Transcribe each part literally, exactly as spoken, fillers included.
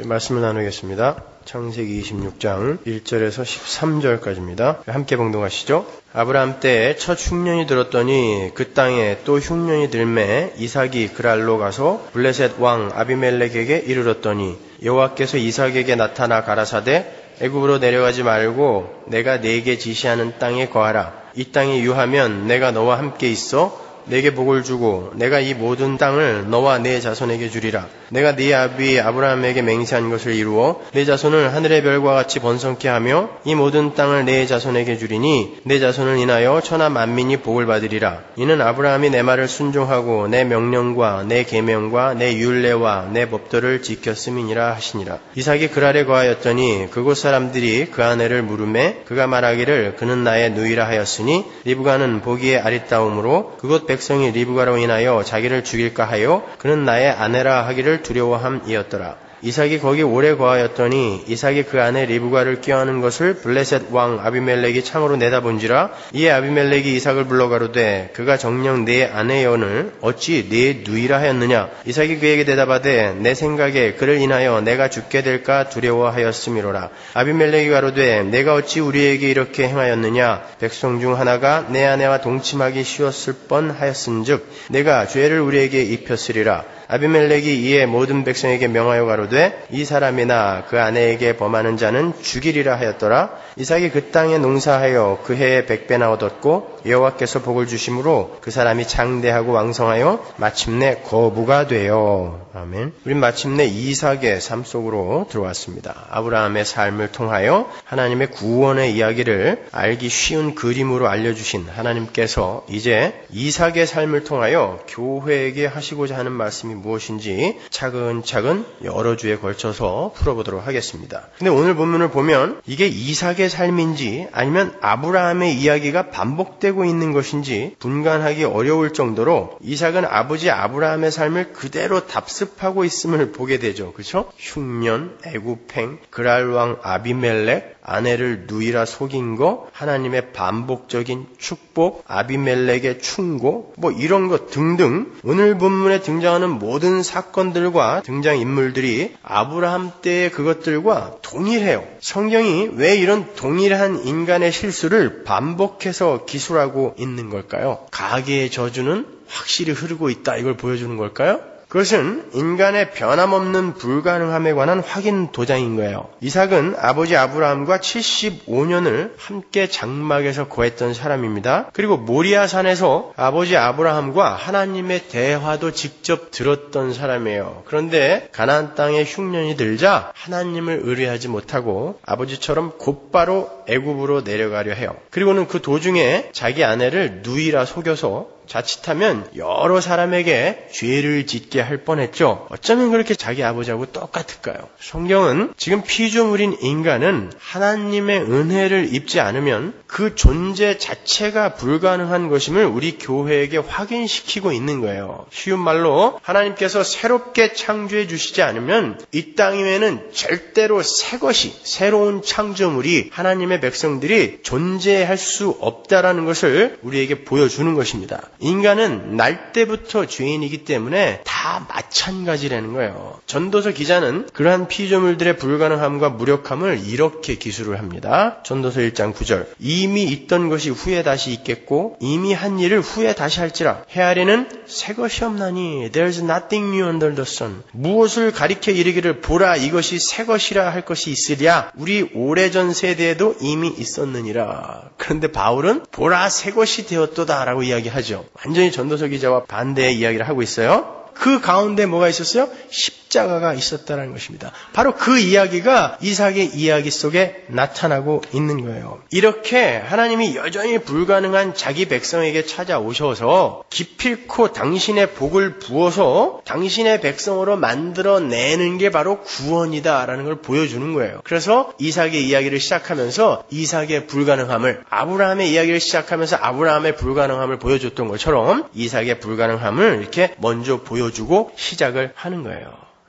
말씀을 나누겠습니다. 창세기 이십육 장 일 절에서 십삼 절까지입니다. 함께 봉독하시죠. 아브라함 때에 첫 흉년이 들었더니 그 땅에 또 흉년이 들매 이삭이 그랄로 가서 블레셋 왕 아비멜렉에게 이르렀더니 여호와께서 이삭에게 나타나 가라사대 애굽으로 내려가지 말고 내가 네게 지시하는 땅에 거하라. 이 땅에 유하면 내가 너와 함께 있어 내게 복을 주고 내가 이 모든 땅을 너와 네 자손에게 주리라. 내가 네 아비 아브라함에게 맹세한 것을 이루어 네 자손을 하늘의 별과 같이 번성케 하며 이 모든 땅을 네 자손에게 주리니 네 자손을 인하여 천하 만민이 복을 받으리라. 이는 아브라함이 내 말을 순종하고 내 명령과 내 계명과 내 율례와 내 법도를 지켰음이니라 하시니라. 이삭이 그랄에 거하였더니 그곳 사람들이 그 아내를 물으매 그가 말하기를 그는 나의 누이라 하였으니 리브가는 보기에 아리따움으로 그곳 백성이 리브가로 인하여 자기를 죽일까 하여 그는 나의 아내라 하기를 두려워함이었더라. 이삭이 거기 오래 거하였더니 이삭이 그 아내 리브가를 껴안은 것을 블레셋 왕 아비멜렉이 창으로 내다본지라. 이에 아비멜렉이 이삭을 불러 가로되 그가 정녕 네 아내여는 어찌 네 누이라 하였느냐. 이삭이 그에게 대답하되 내 생각에 그를 인하여 내가 죽게 될까 두려워하였음이로라. 아비멜렉이 가로되 내가 어찌 우리에게 이렇게 행하였느냐. 백성 중 하나가 내 아내와 동침하기 쉬웠을 뻔하였은즉 내가 죄를 우리에게 입혔으리라. 아비멜렉이 이에 모든 백성에게 명하여 가로되 이 사람이나 그 아내에게 범하는 자는 죽이리라 하였더라. 이삭이 그 땅에 농사하여 그 해에 백배나 얻었고 여호와께서 복을 주심으로 그 사람이 장대하고 왕성하여 마침내 거부가 되어. 아멘. 우린 마침내 이삭의 삶 속으로 들어왔습니다. 아브라함의 삶을 통하여 하나님의 구원의 이야기를 알기 쉬운 그림으로 알려주신 하나님께서 이제 이삭의 삶을 통하여 교회에게 하시고자 하는 말씀이 무엇인지 차근차근 여러 주에 걸쳐서 풀어보도록 하겠습니다. 근데 오늘 본문을 보면 이게 이삭의 삶인지 아니면 아브라함의 이야기가 반복되고 있는 것인지 분간하기 어려울 정도로 이삭은 아버지 아브라함의 삶을 그대로 답습하고 있음을 보게 되죠. 그렇죠? 흉년, 애굽행, 그랄왕 아비멜렉, 아내를 누이라 속인 거, 하나님의 반복적인 축복, 아비멜렉의 충고, 뭐 이런 것 등등 오늘 본문에 등장하는 모든 사건들과 등장인물들이 아브라함 때의 그것들과 동일해요. 성경이 왜 이런 동일한 인간의 실수를 반복해서 기술하고 있는 걸까요? 가계의 저주는 확실히 흐르고 있다, 이걸 보여주는 걸까요? 그것은 인간의 변함없는 불가능함에 관한 확인 도장인 거예요. 이삭은 아버지 아브라함과 칠십오 년을 함께 장막에서 거했던 사람입니다. 그리고 모리아산에서 아버지 아브라함과 하나님의 대화도 직접 들었던 사람이에요. 그런데 가나안 땅에 흉년이 들자 하나님을 의뢰하지 못하고 아버지처럼 곧바로 애굽으로 내려가려 해요. 그리고는 그 도중에 자기 아내를 누이라 속여서 자칫하면 여러 사람에게 죄를 짓게 할 뻔했죠. 어쩌면 그렇게 자기 아버지하고 똑같을까요? 성경은 지금 피조물인 인간은 하나님의 은혜를 입지 않으면 그 존재 자체가 불가능한 것임을 우리 교회에게 확인시키고 있는 거예요. 쉬운 말로 하나님께서 새롭게 창조해 주시지 않으면 이 땅 위에는 절대로 새 것이, 새로운 창조물이 하나님의 백성들이 존재할 수 없다라는 것을 우리에게 보여주는 것입니다. 인간은 날 때부터 죄인이기 때문에 다 마찬가지라는 거예요. 전도서 기자는 그러한 피조물들의 불가능함과 무력함을 이렇게 기술을 합니다. 전도서 일 장 구 절. 이미 있던 것이 후에 다시 있겠고 이미 한 일을 후에 다시 할지라. 해 아래는 새 것이 없나니 There's nothing new under the sun. 무엇을 가리켜 이르기를 보라 이것이 새 것이라 할 것이 있으랴. 우리 오래전 세대에도 이미 있었느니라. 그런데 바울은 보라 새 것이 되었도다 라고 이야기하죠. 완전히 전도서 기자와 반대의 이야기를 하고 있어요. 그 가운데 뭐가 있었어요? 십자가가 있었다는 것입니다. 바로 그 이야기가 이삭의 이야기 속에 나타나고 있는 거예요. 이렇게 하나님이 여전히 불가능한 자기 백성에게 찾아오셔서 기필코 당신의 복을 부어서 당신의 백성으로 만들어내는 게 바로 구원이다라는 걸 보여주는 거예요. 그래서 이삭의 이야기를 시작하면서 이삭의 불가능함을, 아브라함의 이야기를 시작하면서 아브라함의 불가능함을 보여줬던 것처럼 이삭의 불가능함을 이렇게 먼저 보여주고 시작을 하는 거예요.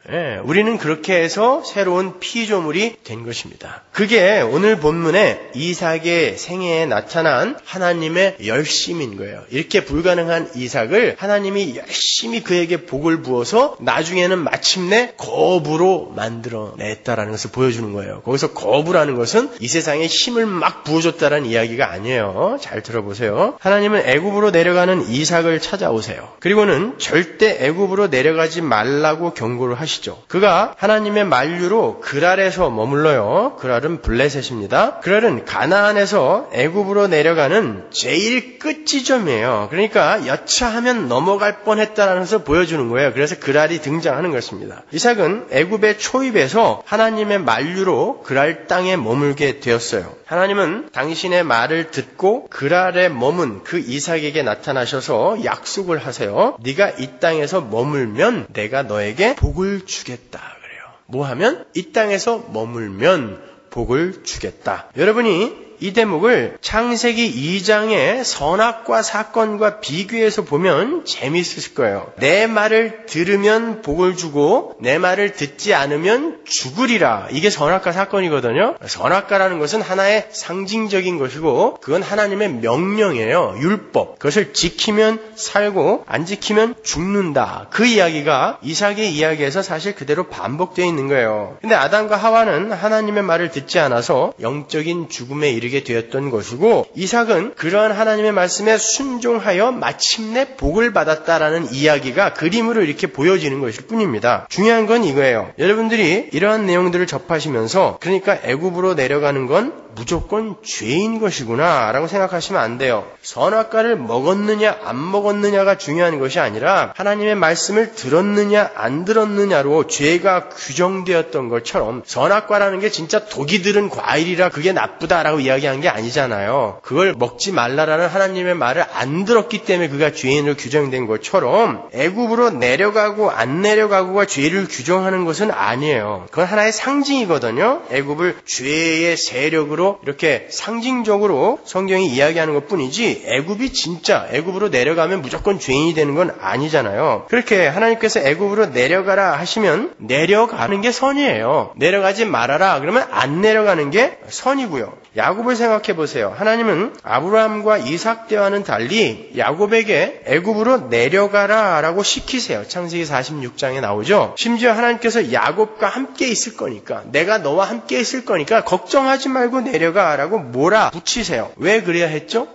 예, 우리는 그렇게 해서 새로운 피조물이 된 것입니다. 그게 오늘 본문에 이삭의 생애에 나타난 하나님의 열심인 거예요. 이렇게 불가능한 이삭을 하나님이 열심히 그에게 복을 부어서 나중에는 마침내 거부로 만들어냈다라는 것을 보여주는 거예요. 거기서 거부라는 것은 이 세상에 힘을 막 부어줬다라는 이야기가 아니에요. 잘 들어보세요. 하나님은 애굽으로 내려가는 이삭을 찾아오세요. 그리고는 절대 애굽으로 내려가지 말라고 경고를 하시죠. 그가 하나님의 만류로 그랄에서 머물러요. 그랄은 블레셋입니다. 그랄은 가나안에서 애굽으로 내려가는 제일 끝 지점이에요. 그러니까 여차하면 넘어갈 뻔했다라는 것을 보여주는 거예요. 그래서 그랄이 등장하는 것입니다. 이삭은 애굽의 초입에서 하나님의 만류로 그랄 땅에 머물게 되었어요. 하나님은 당신의 말을 듣고 그랄에 머문 그 이삭에게 나타나셔서 약속을 하세요. 네가 이 땅에서 머물면 내가 너에게 복을 주겠다 그래요. 뭐 하면? 이 땅에서 머물면 복을 주겠다. 여러분이 이 대목을 창세기 이 장의 선악과 사건과 비교해서 보면 재미있을 거예요. 내 말을 들으면 복을 주고 내 말을 듣지 않으면 죽으리라. 이게 선악과 사건이거든요. 선악과라는 것은 하나의 상징적인 것이고 그건 하나님의 명령이에요. 율법. 그것을 지키면 살고 안 지키면 죽는다. 그 이야기가 이삭의 이야기에서 사실 그대로 반복되어 있는 거예요. 근데 아담과 하와는 하나님의 말을 듣지 않아서 영적인 죽음에 이르게 되었던 것이고 이삭은 그러한 하나님의 말씀에 순종하여 마침내 복을 받았다라는 이야기가 그림으로 이렇게 보여지는 것일 뿐입니다. 중요한 건 이거예요. 여러분들이 이러한 내용들을 접하시면서 그러니까 애굽으로 내려가는 건 무조건 죄인 것이구나 라고 생각하시면 안 돼요. 선악과를 먹었느냐 안 먹었느냐가 중요한 것이 아니라 하나님의 말씀을 들었느냐 안 들었느냐로 죄가 규정되었던 것처럼 선악과라는 게 진짜 독이 들은 과일이라 그게 나쁘다라고 이야기한 게 아니잖아요. 그걸 먹지 말라라는 하나님의 말을 안 들었기 때문에 그가 죄인으로 규정된 것처럼 애굽으로 내려가고 안 내려가고가 죄를 규정하는 것은 아니에요. 그건 하나의 상징이거든요. 애굽을 죄의 세력으로 이렇게 상징적으로 성경이 이야기하는 것뿐이지 애굽이 진짜 애굽으로 내려가면 무조건 죄인이 되는 건 아니잖아요. 그렇게 하나님께서 애굽으로 내려가라 하시면 내려가는 게 선이에요. 내려가지 말아라 그러면 안 내려가는 게 선이고요. 야곱을 생각해 보세요. 하나님은 아브라함과 이삭 때와는 달리 야곱에게 애굽으로 내려가라 라고 시키세요. 창세기 사십육 장에 나오죠. 심지어 하나님께서 야곱과 함께 있을 거니까 내가 너와 함께 있을 거니까 걱정하지 말고 내려가 라고 몰아붙이세요. 왜 그래야 했죠?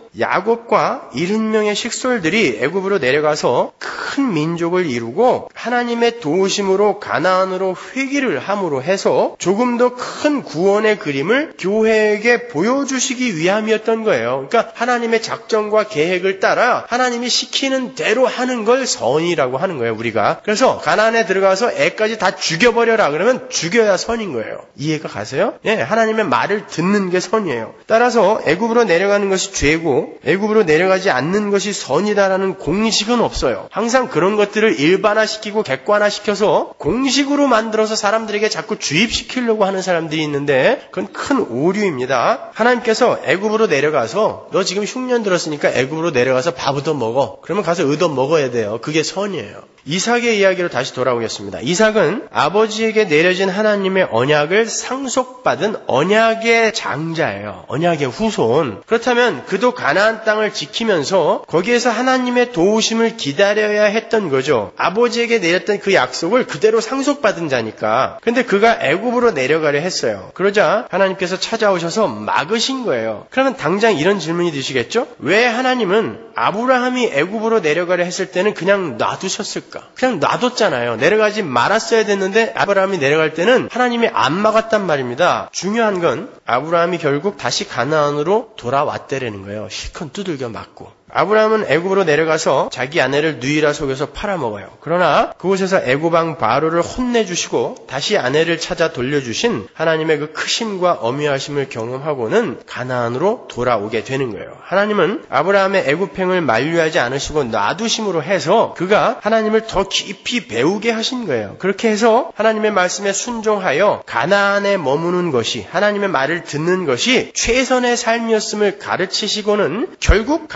야곱과 일흔 명의 식솔들이 애굽으로 내려가서 큰 민족을 이루고 하나님의 도우심으로 가나안으로 회귀를 함으로 해서 조금 더 큰 구원의 그림을 교회에게 보여주시기 위함이었던 거예요. 그러니까 하나님의 작정과 계획을 따라 하나님이 시키는 대로 하는 걸 선이라고 하는 거예요, 우리가. 그래서 가나안에 들어가서 애까지 다 죽여버려라 그러면 죽여야 선인 거예요. 이해가 가세요? 예, 하나님의 말을 듣는 게 선이에요. 따라서 애굽으로 내려가는 것이 죄고 애굽으로 내려가지 않는 것이 선이다라는 공식은 없어요. 항상 그런 것들을 일반화시키고 객관화시켜서 공식으로 만들어서 사람들에게 자꾸 주입시키려고 하는 사람들이 있는데 그건 큰 오류입니다. 하나님께서 애굽으로 내려가서 너 지금 흉년 들었으니까 애굽으로 내려가서 밥 얻어 먹어. 그러면 가서 얻어 먹어야 돼요. 그게 선이에요. 이삭의 이야기로 다시 돌아오겠습니다. 이삭은 아버지에게 내려진 하나님의 언약을 상속받은 언약의 장자예요. 언약의 후손. 그렇다면 그도 가나안 땅을 지키면서 거기에서 하나님의 도우심을 기다려야 했던 거죠. 아버지에게 내렸던 그 약속을 그대로 상속받은 자니까. 근데 그가 애굽으로 내려가려 했어요. 그러자 하나님께서 찾아오셔서 막으신 거예요. 그러면 당장 이런 질문이 드시겠죠? 왜 하나님은 아브라함이 애굽으로 내려가려 했을 때는 그냥 놔두셨을까? 그냥 놔뒀잖아요. 내려가지 말았어야 됐는데 아브라함이 내려갈 때는 하나님이 안 막았단 말입니다. 중요한 건 아브라함이 결국 다시 가나안으로 돌아왔다라는 거예요. 실컷 두들겨 맞고. 아브라함은 애굽으로 내려가서 자기 아내를 누이라 속여서 팔아먹어요. 그러나 그곳에서 애굽왕 바로를 혼내주시고 다시 아내를 찾아 돌려주신 하나님의 그 크심과 어미하심을 경험하고는 가나안으로 돌아오게 되는 거예요. 하나님은 아브라함의 애굽행을 만류하지 않으시고 놔두심으로 해서 그가 하나님을 더 깊이 배우게 하신 거예요. 그렇게 해서 하나님의 말씀에 순종하여 가나안에 머무는 것이 하나님의 말을 듣는 것이 최선의 삶이었음을 가르치시고는 결국 가나안으로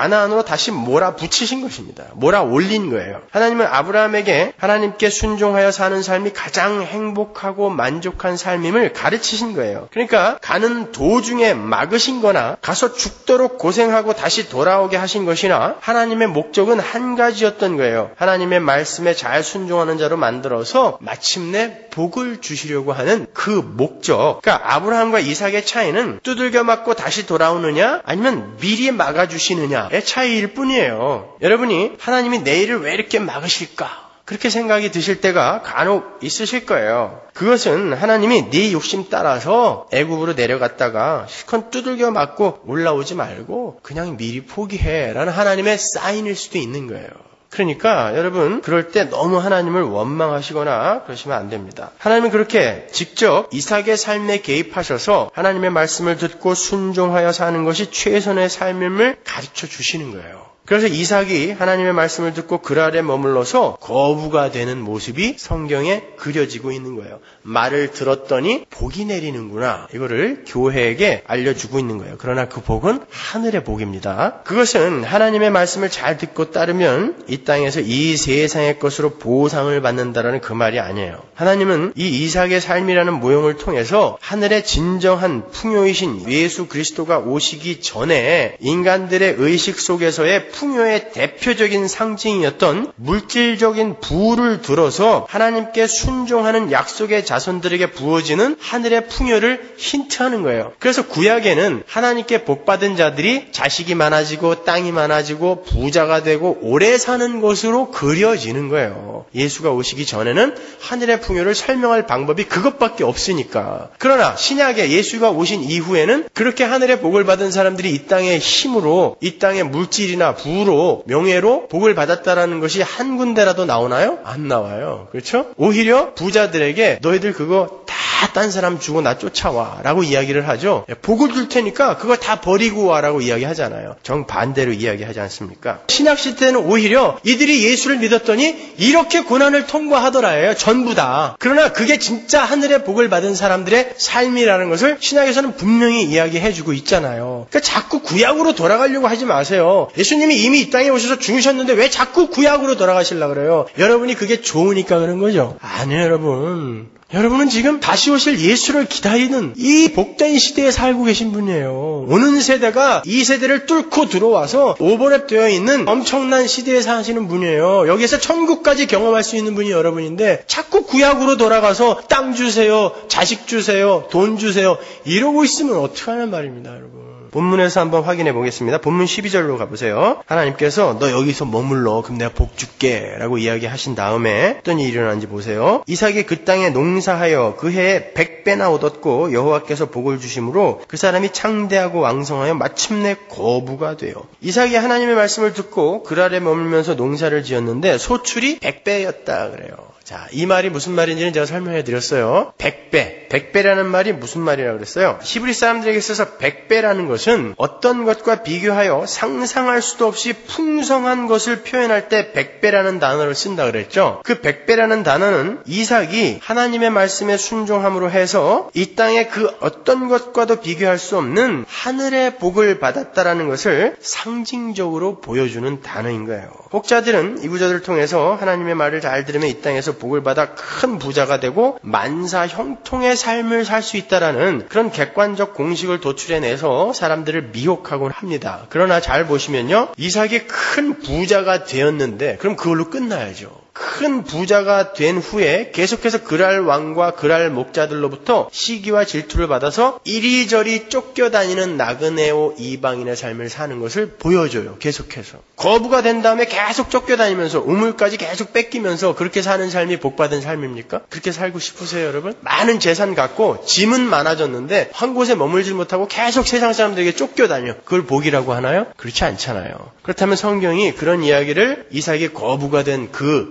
바로 다시 몰아붙이신 것입니다. 몰아올린 거예요. 하나님은 아브라함에게 하나님께 순종하여 사는 삶이 가장 행복하고 만족한 삶임을 가르치신 거예요. 그러니까 가는 도중에 막으신 거나 가서 죽도록 고생하고 다시 돌아오게 하신 것이나 하나님의 목적은 한 가지였던 거예요. 하나님의 말씀에 잘 순종하는 자로 만들어서 마침내 복을 주시려고 하는 그 목적. 그러니까 아브라함과 이삭의 차이는 두들겨 맞고 다시 돌아오느냐 아니면 미리 막아주시느냐의 차이일 뿐이에요. 여러분이 하나님이 내 일을 왜 이렇게 막으실까? 그렇게 생각이 드실 때가 간혹 있으실 거예요. 그것은 하나님이 네 욕심 따라서 애굽으로 내려갔다가 실컷 두들겨 맞고 올라오지 말고 그냥 미리 포기해 라는 하나님의 사인일 수도 있는 거예요. 그러니까 여러분 그럴 때 너무 하나님을 원망하시거나 그러시면 안 됩니다. 하나님은 그렇게 직접 이삭의 삶에 개입하셔서 하나님의 말씀을 듣고 순종하여 사는 것이 최선의 삶임을 가르쳐 주시는 거예요. 그래서 이삭이 하나님의 말씀을 듣고 그 아래 머물러서 거부가 되는 모습이 성경에 그려지고 있는 거예요. 말을 들었더니 복이 내리는구나. 이거를 교회에게 알려주고 있는 거예요. 그러나 그 복은 하늘의 복입니다. 그것은 하나님의 말씀을 잘 듣고 따르면 이 땅에서 이 세상의 것으로 보상을 받는다라는 그 말이 아니에요. 하나님은 이 이삭의 삶이라는 모형을 통해서 하늘의 진정한 풍요이신 예수 그리스도가 오시기 전에 인간들의 의식 속에서의 풍요의 대표적인 상징이었던 물질적인 부를 들어서 하나님께 순종하는 약속의 자손들에게 부어지는 하늘의 풍요를 힌트하는 거예요. 그래서 구약에는 하나님께 복받은 자들이 자식이 많아지고 땅이 많아지고 부자가 되고 오래 사는 것으로 그려지는 거예요. 예수가 오시기 전에는 하늘의 풍요를 설명할 방법이 그것밖에 없으니까. 그러나 신약에 예수가 오신 이후에는 그렇게 하늘의 복을 받은 사람들이 이 땅의 힘으로 이 땅의 물질이나 부로 명예로 복을 받았다라는 것이 한 군데라도 나오나요? 안 나와요. 그렇죠? 오히려 부자들에게 너희들 그거 다 딴 사람 주고 나 쫓아와 라고 이야기를 하죠. 복을 줄 테니까 그거 다 버리고 와라고 이야기하잖아요. 정반대로 이야기하지 않습니까? 신약 시대는 오히려 이들이 예수를 믿었더니 이렇게 고난을 통과하더라예요. 전부 다. 그러나 그게 진짜 하늘의 복을 받은 사람들의 삶이라는 것을 신약에서는 분명히 이야기해주고 있잖아요. 그러니까 자꾸 구약으로 돌아가려고 하지 마세요. 예수님이 이미 이 땅에 오셔서 죽으셨는데 왜 자꾸 구약으로 돌아가시려고 그래요? 여러분이 그게 좋으니까 그런 거죠? 아니에요, 여러분. 여러분은 지금 다시 오실 예수를 기다리는 이 복된 시대에 살고 계신 분이에요. 오는 세대가 이 세대를 뚫고 들어와서 오버랩 되어 있는 엄청난 시대에 사시는 분이에요. 여기에서 천국까지 경험할 수 있는 분이 여러분인데 자꾸 구약으로 돌아가서 땅 주세요, 자식 주세요, 돈 주세요 이러고 있으면 어떡하냐는 말입니다, 여러분. 본문에서 한번 확인해 보겠습니다. 본문 십이 절로 가보세요. 하나님께서 너 여기서 머물러 그럼 내가 복 줄게 라고 이야기하신 다음에 어떤 일이 일어난지 보세요. 이삭이 그 땅에 농사하여 그 해에 백 배나 얻었고 여호와께서 복을 주심으로 그 사람이 창대하고 왕성하여 마침내 거부가 돼요. 이삭이 하나님의 말씀을 듣고 그 아래 머물면서 농사를 지었는데 소출이 백 배였다 그래요. 자, 이 말이 무슨 말인지는 제가 설명해 드렸어요. 백 배. 백 배라는 말이 무슨 말이라고 그랬어요? 히브리 사람들에게 있어서 백 배라는 것은 어떤 것과 비교하여 상상할 수도 없이 풍성한 것을 표현할 때 백 배라는 단어를 쓴다 그랬죠. 그 백 배라는 단어는 이삭이 하나님의 말씀에 순종함으로 해서 이 땅의 그 어떤 것과도 비교할 수 없는 하늘의 복을 받았다라는 것을 상징적으로 보여주는 단어인 거예요. 혹자들은 이 구절을 통해서 하나님의 말을 잘 들으면 이 땅에서 복을 받아 큰 부자가 되고 만사 형통의 삶을 살 수 있다라는 그런 객관적 공식을 도출해내서 사람들을 미혹하곤 합니다. 그러나 잘 보시면요. 이삭이 큰 부자가 되었는데 그럼 그걸로 끝나야죠. 큰 부자가 된 후에 계속해서 그랄 왕과 그랄 목자들로부터 시기와 질투를 받아서 이리저리 쫓겨다니는 나그네오 이방인의 삶을 사는 것을 보여줘요. 계속해서. 거부가 된 다음에 계속 쫓겨다니면서 우물까지 계속 뺏기면서 그렇게 사는 삶이 복받은 삶입니까? 그렇게 살고 싶으세요, 여러분? 많은 재산 갖고 짐은 많아졌는데 한 곳에 머물지 못하고 계속 세상 사람들에게 쫓겨다녀. 그걸 복이라고 하나요? 그렇지 않잖아요. 그렇다면 성경이 그런 이야기를 이삭이 거부가 된 그 이야기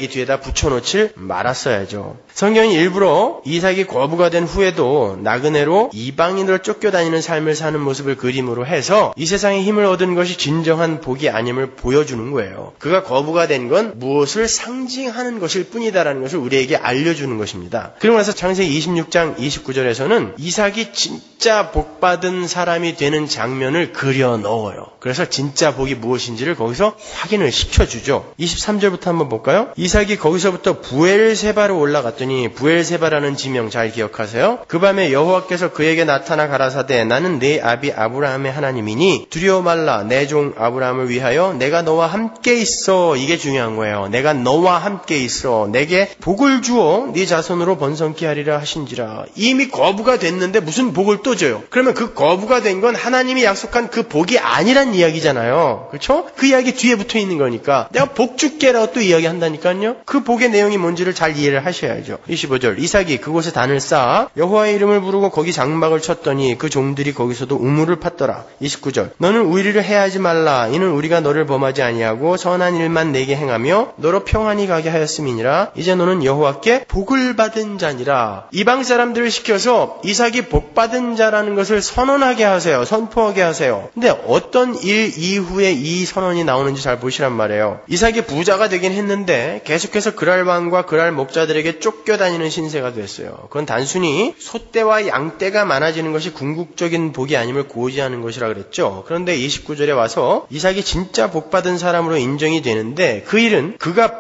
얘기 뒤에다 붙여놓질 말았어야죠. 성경이 일부러 이삭이 거부가 된 후에도 나그네로 이방인으로 쫓겨다니는 삶을 사는 모습을 그림으로 해서 이 세상에 힘을 얻은 것이 진정한 복이 아님을 보여주는 거예요. 그가 거부가 된 건 무엇을 상징하는 것일 뿐이다라는 것을 우리에게 알려주는 것입니다. 그러고 나서 창세기 이십육 장 이십구 절에서는 이삭이 진짜 복받은 사람이 되는 장면을 그려 넣어요. 그래서 진짜 복이 무엇인지를 거기서 확인을 시켜주죠. 이십삼 절부터 한번 볼까요? 이삭이 거기서부터 부엘세바로 올라갔더니, 부엘세바라는 지명 잘 기억하세요. 그 밤에 여호와께서 그에게 나타나 가라사대 나는 네 아비 아브라함의 하나님이니 두려워 말라. 내 종 아브라함을 위하여 내가 너와 함께 있어. 이게 중요한 거예요. 내가 너와 함께 있어. 내게 복을 주어 네 자손으로 번성케 하리라 하신지라. 이미 거부가 됐는데 무슨 복을 또 줘요? 그러면 그 거부가 된 건 하나님이 약속한 그 복이 아니란 이야기잖아요. 그렇죠? 그 이야기 뒤에 붙어 있는 거니까 내가 복 줄게라고 또 이야기한다니까요. 그 복의 내용이 뭔지를 잘 이해를 하셔야죠. 이십오 절 이삭이 그곳에 단을 쌓아 여호와의 이름을 부르고 거기 장막을 쳤더니 그 종들이 거기서도 우물을 팠더라. 이십구 절 너는 우리를 해하지 말라. 이는 우리가 너를 범하지 아니하고 선한 일만 내게 행하며 너로 평안히 가게 하였음이니라. 이제 너는 여호와께 복을 받은 자니라. 이방 사람들을 시켜서 이삭이 복 받은 자라는 것을 선언하게 하세요. 선포하게 하세요. 근데 어떤 일 이후에 이 선언이 나오는지 잘 보시란 말이에요. 이삭이 부자가 되긴 했는데 계속해서 그랄 왕과 그랄 목자들에게 쫓겨다니는 신세가 됐어요. 그건 단순히 소떼와 양떼가 많아지는 것이 궁극적인 복이 아님을 고지하는 것이라 그랬죠. 그런데 이십구 절에 와서 이삭이 진짜 복받은 사람으로 인정이 되는데 그 일은 그가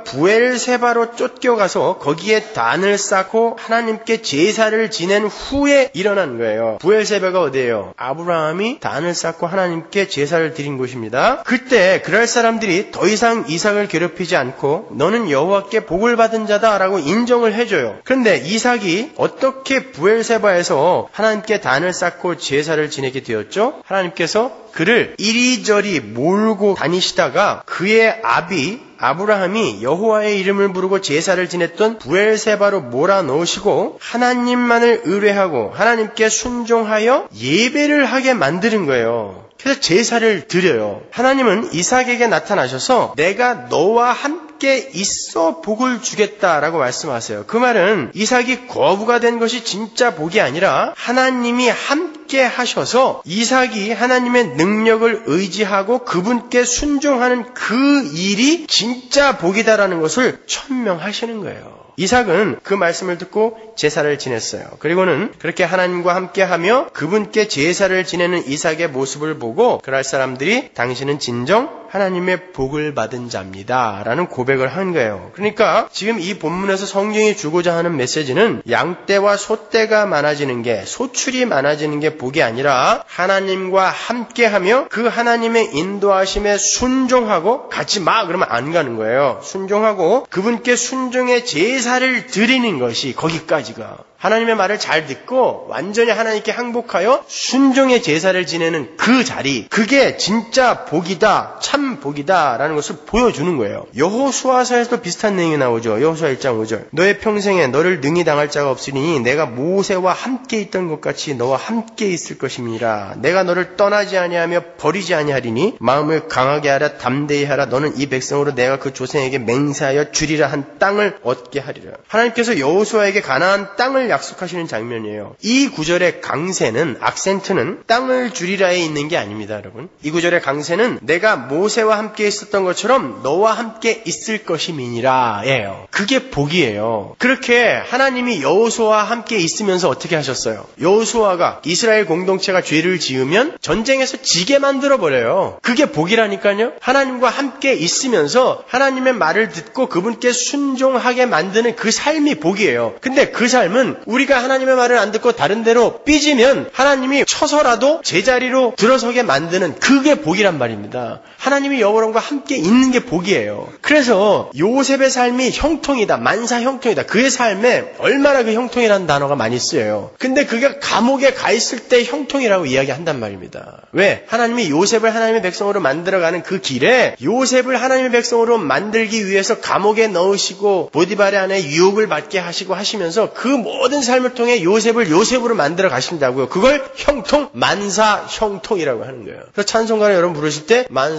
부엘세바로 쫓겨가서 거기에 단을 쌓고 하나님께 제사를 지낸 후에 일어난 거예요. 부엘세바가 어디예요? 아브라함이 단을 쌓고 하나님께 제사를 드린 곳입니다. 그때 그랄 사람들이 더 이상 이삭을 괴롭히지 않고 너는 여호와께 복을 받은 자다라고 인정을 해줘요. 그런데 이삭이 어떻게 부엘세바에서 하나님께 단을 쌓고 제사를 지내게 되었죠? 하나님께서 그를 이리저리 몰고 다니시다가 그의 아비 아브라함이 여호와의 이름을 부르고 제사를 지냈던 부엘세바로 몰아넣으시고 하나님만을 의뢰하고 하나님께 순종하여 예배를 하게 만드는 거예요. 그래서 제사를 드려요. 하나님은 이삭에게 나타나셔서 내가 너와 함께 있어 복을 주겠다라고 말씀하세요. 그 말은 이삭이 거부가 된 것이 진짜 복이 아니라 하나님이 함께 하셔서 이삭이 하나님의 능력을 의지하고 그분께 순종하는 그 일이 진짜 복이다라는 것을 천명하시는 거예요. 이삭은 그 말씀을 듣고 제사를 지냈어요. 그리고는 그렇게 하나님과 함께하며 그분께 제사를 지내는 이삭의 모습을 보고 그럴 사람들이 당신은 진정 하나님의 복을 받은 자입니다 라는 고백을 한 거예요. 그러니까 지금 이 본문에서 성경이 주고자 하는 메시지는 양떼와 소떼가 많아지는 게, 소출이 많아지는 게 복이 아니라 하나님과 함께하며 그 하나님의 인도하심에 순종하고 같이 막 그러면 안 가는 거예요. 순종하고 그분께 순종의 제사를 드리는 것이 거기까지가. 하나님의 말을 잘 듣고 완전히 하나님께 항복하여 순종의 제사를 지내는 그 자리, 그게 진짜 복이다, 참 복이다 라는 것을 보여주는 거예요. 여호수아서에서도 비슷한 내용이 나오죠. 여호수아 일 장 오 절 너의 평생에 너를 능히 당할 자가 없으니 내가 모세와 함께 있던 것 같이 너와 함께 있을 것임이니라. 내가 너를 떠나지 아니하며 버리지 아니하리니 마음을 강하게 하라, 담대히 하라. 너는 이 백성으로 내가 그 조상에게 맹세하여 주리라 한 땅을 얻게 하리라. 하나님께서 여호수아에게 가나안 땅을 약속하시는 장면이에요. 이 구절의 강세는, 악센트는 땅을 주리라에 있는 게 아닙니다, 여러분. 이 구절의 강세는 내가 모세와 함께 있었던 것처럼 너와 함께 있을 것임이니라 예요. 그게 복이에요. 그렇게 하나님이 여호수아와 함께 있으면서 어떻게 하셨어요? 여호수아가 이스라엘 공동체가 죄를 지으면 전쟁에서 지게 만들어버려요. 그게 복이라니까요. 하나님과 함께 있으면서 하나님의 말을 듣고 그분께 순종하게 만드는 그 삶이 복이에요. 근데 그 삶은 우리가 하나님의 말을 안 듣고 다른 데로 삐지면 하나님이 쳐서라도 제자리로 들어서게 만드는 그게 복이란 말입니다. 하나님이 여호와과 함께 있는 게 복이에요. 그래서 요셉의 삶이 형통이다, 만사 형통이다. 그의 삶에 얼마나 그 형통이라는 단어가 많이 쓰여요. 근데 그게 감옥에 가 있을 때 형통이라고 이야기한단 말입니다. 왜? 하나님이 요셉을 하나님의 백성으로 만들어가는 그 길에 요셉을 하나님의 백성으로 만들기 위해서 감옥에 넣으시고 보디발의 안에 유혹을 받게 하시고 하시면서 그 모든 삶을 통해 요셉을 요셉으로 만들어 가신다고요. 그걸 형통, 만사 형통이라고 하는 거예요. 그래서 찬송가를 여러분 부르실 때 만사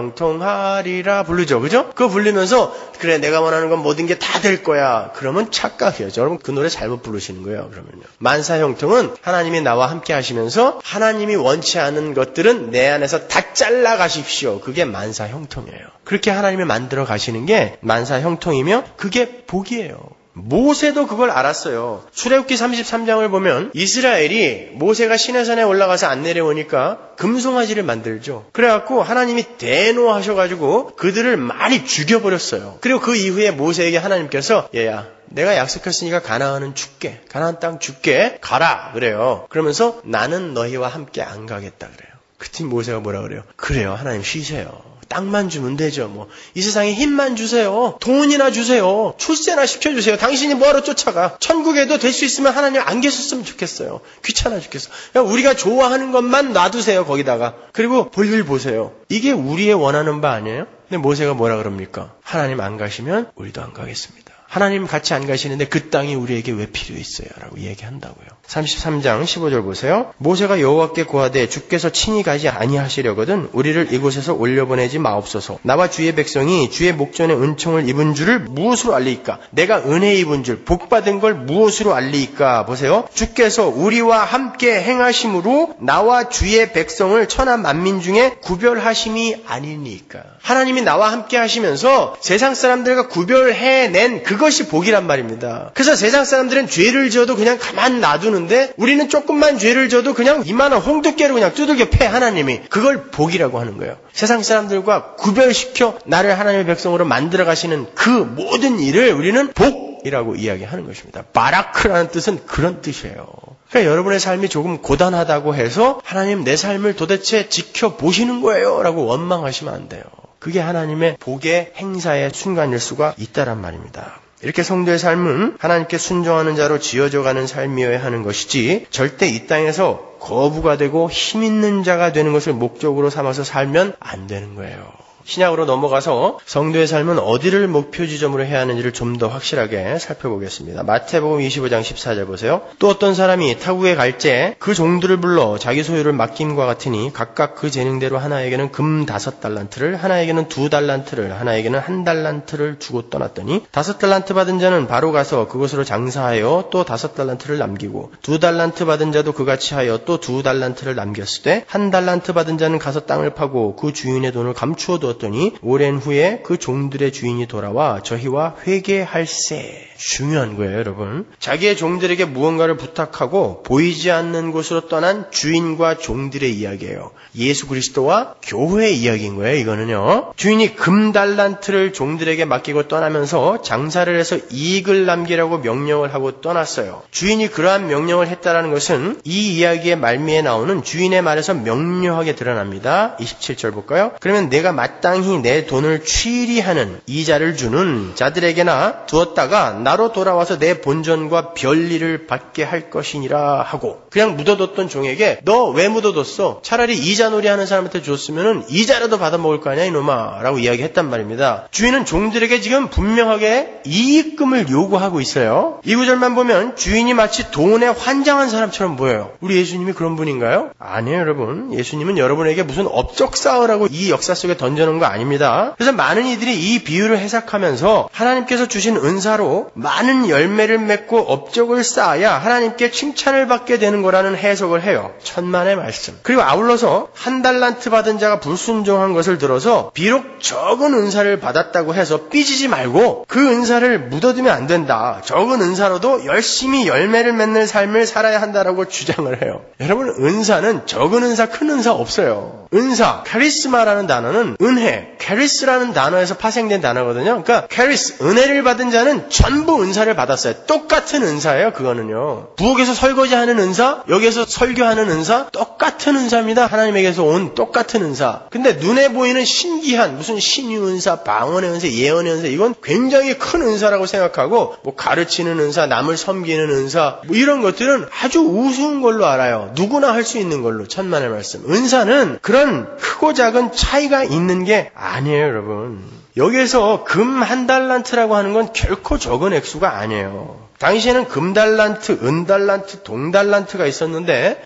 형통하리라 부르죠. 그죠? 그거 부르면서 그래 내가 원하는 건 모든 게 다 될 거야. 그러면 착각이에요. 여러분 그 노래 잘못 부르시는 거예요. 그러면요. 만사 형통은 하나님이 나와 함께 하시면서 하나님이 원치 않은 것들은 내 안에서 다 잘라 가십시오. 그게 만사 형통이에요. 그렇게 하나님이 만들어 가시는 게 만사 형통이며 그게 복이에요. 모세도 그걸 알았어요. 출애굽기 삼십삼 장을 보면 이스라엘이 모세가 시내산에 올라가서 안 내려오니까 금송아지를 만들죠. 그래갖고 하나님이 대노하셔가지고 그들을 많이 죽여버렸어요. 그리고 그 이후에 모세에게 하나님께서 얘야 내가 약속했으니까 가나안은 줄게. 가나안 땅 줄게. 가라 그래요. 그러면서 나는 너희와 함께 안 가겠다 그래요. 그때 모세가 뭐라 그래요? 그래요 하나님 쉬세요. 땅만 주면 되죠. 뭐 이 세상에 힘만 주세요. 돈이나 주세요. 출세나 시켜주세요. 당신이 뭐하러 쫓아가. 천국에도 될 수 있으면 하나님 안 계셨으면 좋겠어요. 귀찮아 죽겠어. 그냥 우리가 좋아하는 것만 놔두세요. 거기다가. 그리고 볼일 보세요. 이게 우리의 원하는 바 아니에요? 근데 모세가 뭐라 그럽니까? 하나님 안 가시면 우리도 안 가겠습니다. 하나님 같이 안 가시는데 그 땅이 우리에게 왜 필요 있어요? 라고 얘기한다고요. 삼십삼 장 십오 절 보세요. 모세가 여호와께 고하되 주께서 친히 가지 아니하시려거든 우리를 이곳에서 올려보내지 마옵소서. 나와 주의 백성이 주의 목전에 은총을 입은 줄을 무엇으로 알리이까? 내가 은혜 입은 줄 복받은 걸 무엇으로 알리이까? 보세요. 주께서 우리와 함께 행하심으로 나와 주의 백성을 천하 만민 중에 구별하심이 아니니까. 하나님이 나와 함께 하시면서 세상 사람들과 구별해낸 그것이 복이란 말입니다. 그래서 세상 사람들은 죄를 지어도 그냥 가만 놔두는데 우리는 조금만 죄를 지어도 그냥 이만한 홍두깨로 그냥 두들겨 패 하나님이. 그걸 복이라고 하는 거예요. 세상 사람들과 구별시켜 나를 하나님의 백성으로 만들어 가시는 그 모든 일을 우리는 복이라고 이야기하는 것입니다. 바라크라는 뜻은 그런 뜻이에요. 그러니까 여러분의 삶이 조금 고단하다고 해서 하나님 내 삶을 도대체 지켜보시는 거예요 라고 원망하시면 안 돼요. 그게 하나님의 복의 행사의 순간일 수가 있다란 말입니다. 이렇게 성도의 삶은 하나님께 순종하는 자로 지어져가는 삶이어야 하는 것이지 절대 이 땅에서 거부가 되고 힘 있는 자가 되는 것을 목적으로 삼아서 살면 안 되는 거예요. 신약으로 넘어가서 성도의 삶은 어디를 목표 지점으로 해야 하는지를 좀 더 확실하게 살펴보겠습니다. 마태복음 이십오 장 십사 절 보세요. 또 어떤 사람이 타국에 갈 때 그 종들을 불러 자기 소유를 맡김과 같으니 각각 그 재능대로 하나에게는 금 다섯 달란트를 하나에게는 두 달란트를 하나에게는 한 달란트를 주고 떠났더니 다섯 달란트 받은 자는 바로 가서 그것으로 장사하여 또 다섯 달란트를 남기고 두 달란트 받은 자도 그같이 하여 또 두 달란트를 남겼을 때 한 달란트 받은 자는 가서 땅을 파고 그 주인의 돈을 감추어 두었더니 오랜 후에 그 종들의 주인이 돌아와 저희와 회개할세. 중요한 거예요, 여러분. 자기의 종들에게 무언가를 부탁하고 보이지 않는 곳으로 떠난 주인과 종들의 이야기예요. 예수 그리스도와 교회의 이야기인 거예요, 이거는요. 주인이 금 달란트를 종들에게 맡기고 떠나면서 장사를 해서 이익을 남기라고 명령을 하고 떠났어요. 주인이 그러한 명령을 했다는 것은 이 이야기의 말미에 나오는 주인의 말에서 명료하게 드러납니다. 이십칠 절 볼까요? 그러면 내가 마땅히 내 돈을 취리하는 이자를 주는 자들에게나 두었다가 나로 돌아와서 내 본전과 별일을 받게 할 것이니라 하고 그냥 묻어뒀던 종에게 너 왜 묻어뒀어? 차라리 이자놀이 하는 사람한테 줬으면 이자라도 받아먹을 거 아니야 이놈아 라고 이야기했단 말입니다. 주인은 종들에게 지금 분명하게 이익금을 요구하고 있어요. 이 구절만 보면 주인이 마치 돈에 환장한 사람처럼 보여요. 우리 예수님이 그런 분인가요? 아니에요, 여러분. 예수님은 여러분에게 무슨 업적 쌓으라고 이 역사 속에 던져놓은 거 아닙니다. 그래서 많은 이들이 이 비유를 해석하면서 하나님께서 주신 은사로 많은 열매를 맺고 업적을 쌓아야 하나님께 칭찬을 받게 되는 거라는 해석을 해요. 천만의 말씀. 그리고 아울러서 한 달란트 받은 자가 불순종한 것을 들어서 비록 적은 은사를 받았다고 해서 삐지지 말고 그 은사를 묻어두면 안 된다. 적은 은사로도 열심히 열매를 맺는 삶을 살아야 한다라고 주장을 해요. 여러분, 은사는 적은 은사, 큰 은사 없어요. 은사, 카리스마라는 단어는 은혜, 카리스라는 단어에서 파생된 단어거든요. 그러니까 카리스, 은혜를 받은 자는 전부 은사를 받았어요. 똑같은 은사예요, 그거는요. 부엌에서 설거지하는 은사, 여기에서 설교하는 은사, 똑같은 은사입니다. 하나님에게서 온 똑같은 은사. 근데 눈에 보이는 신기한 무슨 신유 은사, 방언의 은사, 예언의 은사, 이건 굉장히 큰 은사라고 생각하고 뭐 가르치는 은사, 남을 섬기는 은사, 뭐 이런 것들은 아주 우스운 걸로 알아요. 누구나 할 수 있는 걸로. 천만의 말씀. 은사는 그런 크고 작은 차이가 있는 게 아니에요, 여러분. 여기에서 금 한 달란트라고 하는 건 결코 적은 액수가 아니에요. 당시에는 금달란트, 은달란트, 동달란트가 있었는데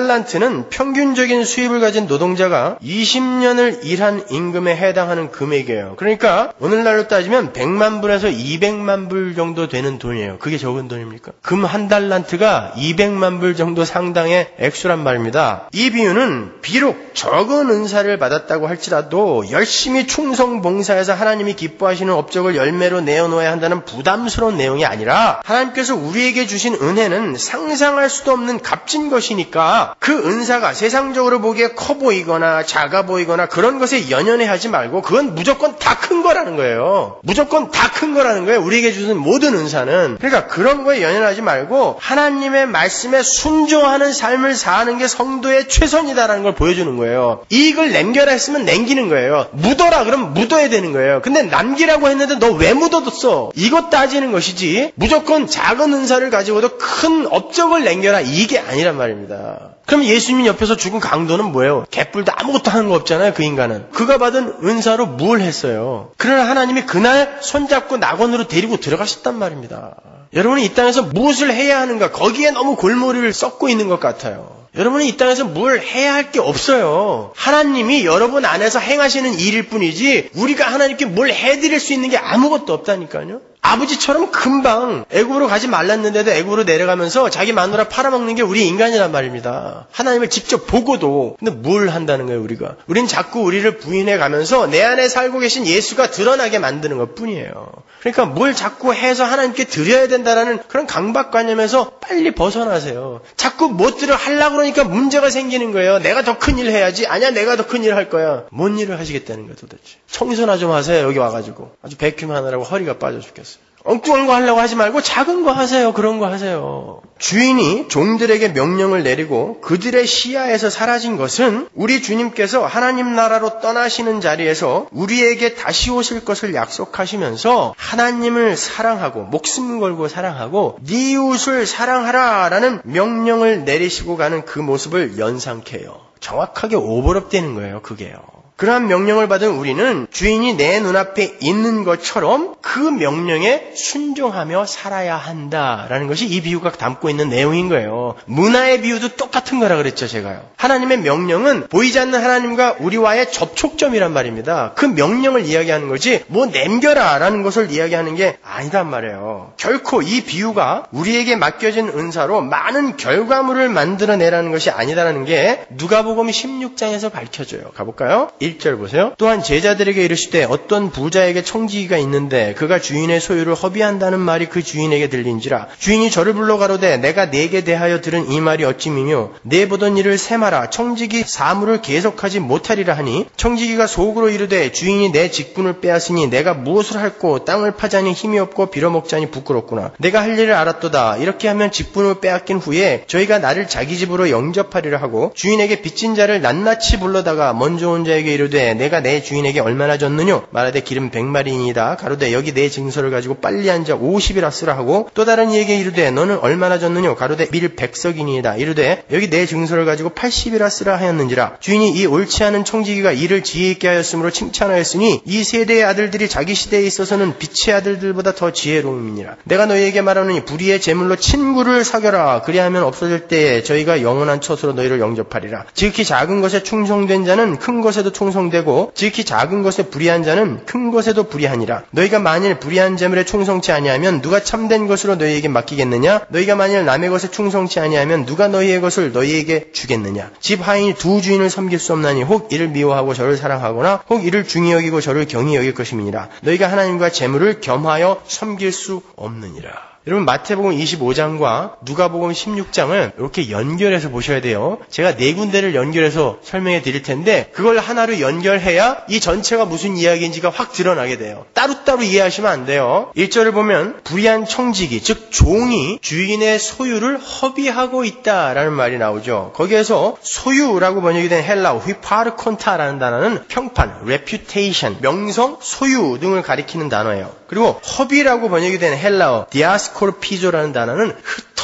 금달란트는 평균적인 수입을 가진 노동자가 이십 년을 일한 임금에 해당하는 금액이에요. 그러니까 오늘날로 따지면 백만 불에서 이백만 불 정도 되는 돈이에요. 그게 적은 돈입니까? 금 한 달란트가 이백만 불 정도 상당의 액수란 말입니다. 이 비유는 비록 적은 은사를 받았다고 할지라도 열심히 충성 봉사해서 하나님이 기뻐하시는 업적을 열매로 내어놓아야 한다는 부담스러운 내용이 아니라 하나님께서 우리에게 주신 은혜는 상상할 수도 없는 값진 것이니까 그 은사가 세상적으로 보기에 커 보이거나 작아 보이거나 그런 것에 연연해하지 말고 그건 무조건 다 큰 거라는 거예요. 무조건 다 큰 거라는 거예요. 우리에게 주신 모든 은사는. 그러니까 그런 거에 연연하지 말고 하나님의 말씀에 순종하는 삶을 사는 게 성도의 최선이다라는 걸 보여주는 거예요. 이익을 남겨라 했으면 남기는 거예요. 묻어라 그러면 묻어야 되는 거예요. 근데 남기라고 했는데 너 왜 묻어뒀어? 이거 따지는 것이지 무조건 작은 은사를 가지고도 큰 업적을 남겨라 이게 아니란 말입니다. 그럼 예수님 옆에서 죽은 강도는 뭐예요? 개뿔도 아무것도 하는 거 없잖아요. 그 인간은. 그가 받은 은사로 뭘 했어요? 그러나 하나님이 그날 손잡고 낙원으로 데리고 들어가셨단 말입니다. 여러분이 이 땅에서 무엇을 해야 하는가? 거기에 너무 골머리를 썩고 있는 것 같아요. 여러분이 이 땅에서 뭘 해야 할 게 없어요. 하나님이 여러분 안에서 행하시는 일일 뿐이지 우리가 하나님께 뭘 해드릴 수 있는 게 아무것도 없다니까요. 아버지처럼 금방 애굽으로 가지 말랐는데도 애굽으로 내려가면서 자기 마누라 팔아먹는 게 우리 인간이란 말입니다. 하나님을 직접 보고도. 근데 뭘 한다는 거예요 우리가. 우린 자꾸 우리를 부인해 가면서 내 안에 살고 계신 예수가 드러나게 만드는 것 뿐이에요. 그러니까 뭘 자꾸 해서 하나님께 드려야 된다라는 그런 강박관념에서 빨리 벗어나세요. 자꾸 못 들어 하려고 그러니까 문제가 생기는 거예요. 내가 더 큰 일 해야지. 아니야 내가 더 큰 일 할 거야. 뭔 일을 하시겠다는 거예요 도대체. 청소나 좀 하세요. 여기 와가지고. 아주 백큐 하느라고 허리가 빠져 죽겠어요. 엉뚱한 거 하려고 하지 말고 작은 거 하세요. 그런 거 하세요. 주인이 종들에게 명령을 내리고 그들의 시야에서 사라진 것은 우리 주님께서 하나님 나라로 떠나시는 자리에서 우리에게 다시 오실 것을 약속하시면서 하나님을 사랑하고 목숨 걸고 사랑하고 네 이웃을 사랑하라라는 명령을 내리시고 가는 그 모습을 연상케 해요. 정확하게 오버랩되는 거예요. 그게요. 그러한 명령을 받은 우리는 주인이 내 눈앞에 있는 것처럼 그 명령에 순종하며 살아야 한다라는 것이 이 비유가 담고 있는 내용인 거예요. 문화의 비유도 똑같은 거라 그랬죠, 제가요. 하나님의 명령은 보이지 않는 하나님과 우리와의 접촉점이란 말입니다. 그 명령을 이야기하는 거지 뭐 남겨라라는 것을 이야기하는 게 아니란 말이에요. 결코 이 비유가 우리에게 맡겨진 은사로 많은 결과물을 만들어내라는 것이 아니다라는 게 누가복음 십육 장에서 밝혀져요. 가볼까요? 일 절 보세요. 또한 제자들에게 이르시되 어떤 부자에게 청지기가 있는데 그가 주인의 소유를 허비한다는 말이 그 주인에게 들린지라. 주인이 저를 불러 가로되 내가 네게 대하여 들은 이 말이 어찌미며 네 보던 일을 세마라. 청지기 사물을 계속하지 못하리라 하니 청지기가 속으로 이르되 주인이 내 직분을 빼앗으니 내가 무엇을 할꼬 땅을 파자니 힘이 없고 빌어먹자니 부끄럽구나. 내가 할 일을 알았도다. 이렇게 하면 직분을 빼앗긴 후에 저희가 나를 자기 집으로 영접하리라 하고 주인에게 빚진 자를 낱낱이 불러다가 먼저 온 자에게 이르되 내가 내 주인에게 얼마나 줬느뇨? 말하되 기름 백마리이니이다. 가로되 여기 내 증서를 가지고 빨리 앉아 오십이라 쓰라 하고 또 다른 이에게 이르되 너는 얼마나 줬느뇨? 가로되 밀 백석이니이다. 이르되 여기 내 증서를 가지고 팔십이라 쓰라 하였는지라. 주인이 이 옳지 않은 청지기가 일을 지혜 있게 하였으므로 칭찬하였으니 이 세대의 아들들이 자기 시대에 있어서는 빛의 아들들보다 더 지혜로움이니라. 내가 너희에게 말하노니 불의의 제물로 친구를 사겨라. 그리하면 없어질 때에 저희가 영원한 처소로 너희를 영접하리라. 지극히 작은 것에 충성된 자는 큰 것에도 충성되고 지극히 작은 것에 불의한 자는 큰 것에도 불의하니라. 너희가 만일 불의한 재물에 충성치 아니하면 누가 참된 것으로 너희에게 맡기겠느냐? 너희가 만일 남의 것에 충성치 아니하면 누가 너희의 것을 너희에게 주겠느냐? 집 하인이 두 주인을 섬길 수 없나니 혹 이를 미워하고 저를 사랑하거나 혹 이를 중히 여기고 저를 경히 여길 것임이니라. 너희가 하나님과 재물을 겸하여 섬길 수 없느니라. 여러분 마태복음 이십오 장과 누가복음 십육 장을 이렇게 연결해서 보셔야 돼요. 제가 네 군데를 연결해서 설명해 드릴 텐데 그걸 하나로 연결해야 이 전체가 무슨 이야기인지가 확 드러나게 돼요. 따로따로 이해하시면 안 돼요. 일 절을 보면 불의한 청지기, 즉 종이 주인의 소유를 허비하고 있다라는 말이 나오죠. 거기에서 소유라고 번역이 된 헬라어 휘파르콘타라는 단어는 평판, reputation, 명성, 소유 등을 가리키는 단어예요. 그리고 허비라고 번역이 된 헬라어 디아스코르피조라는 단어는 흩어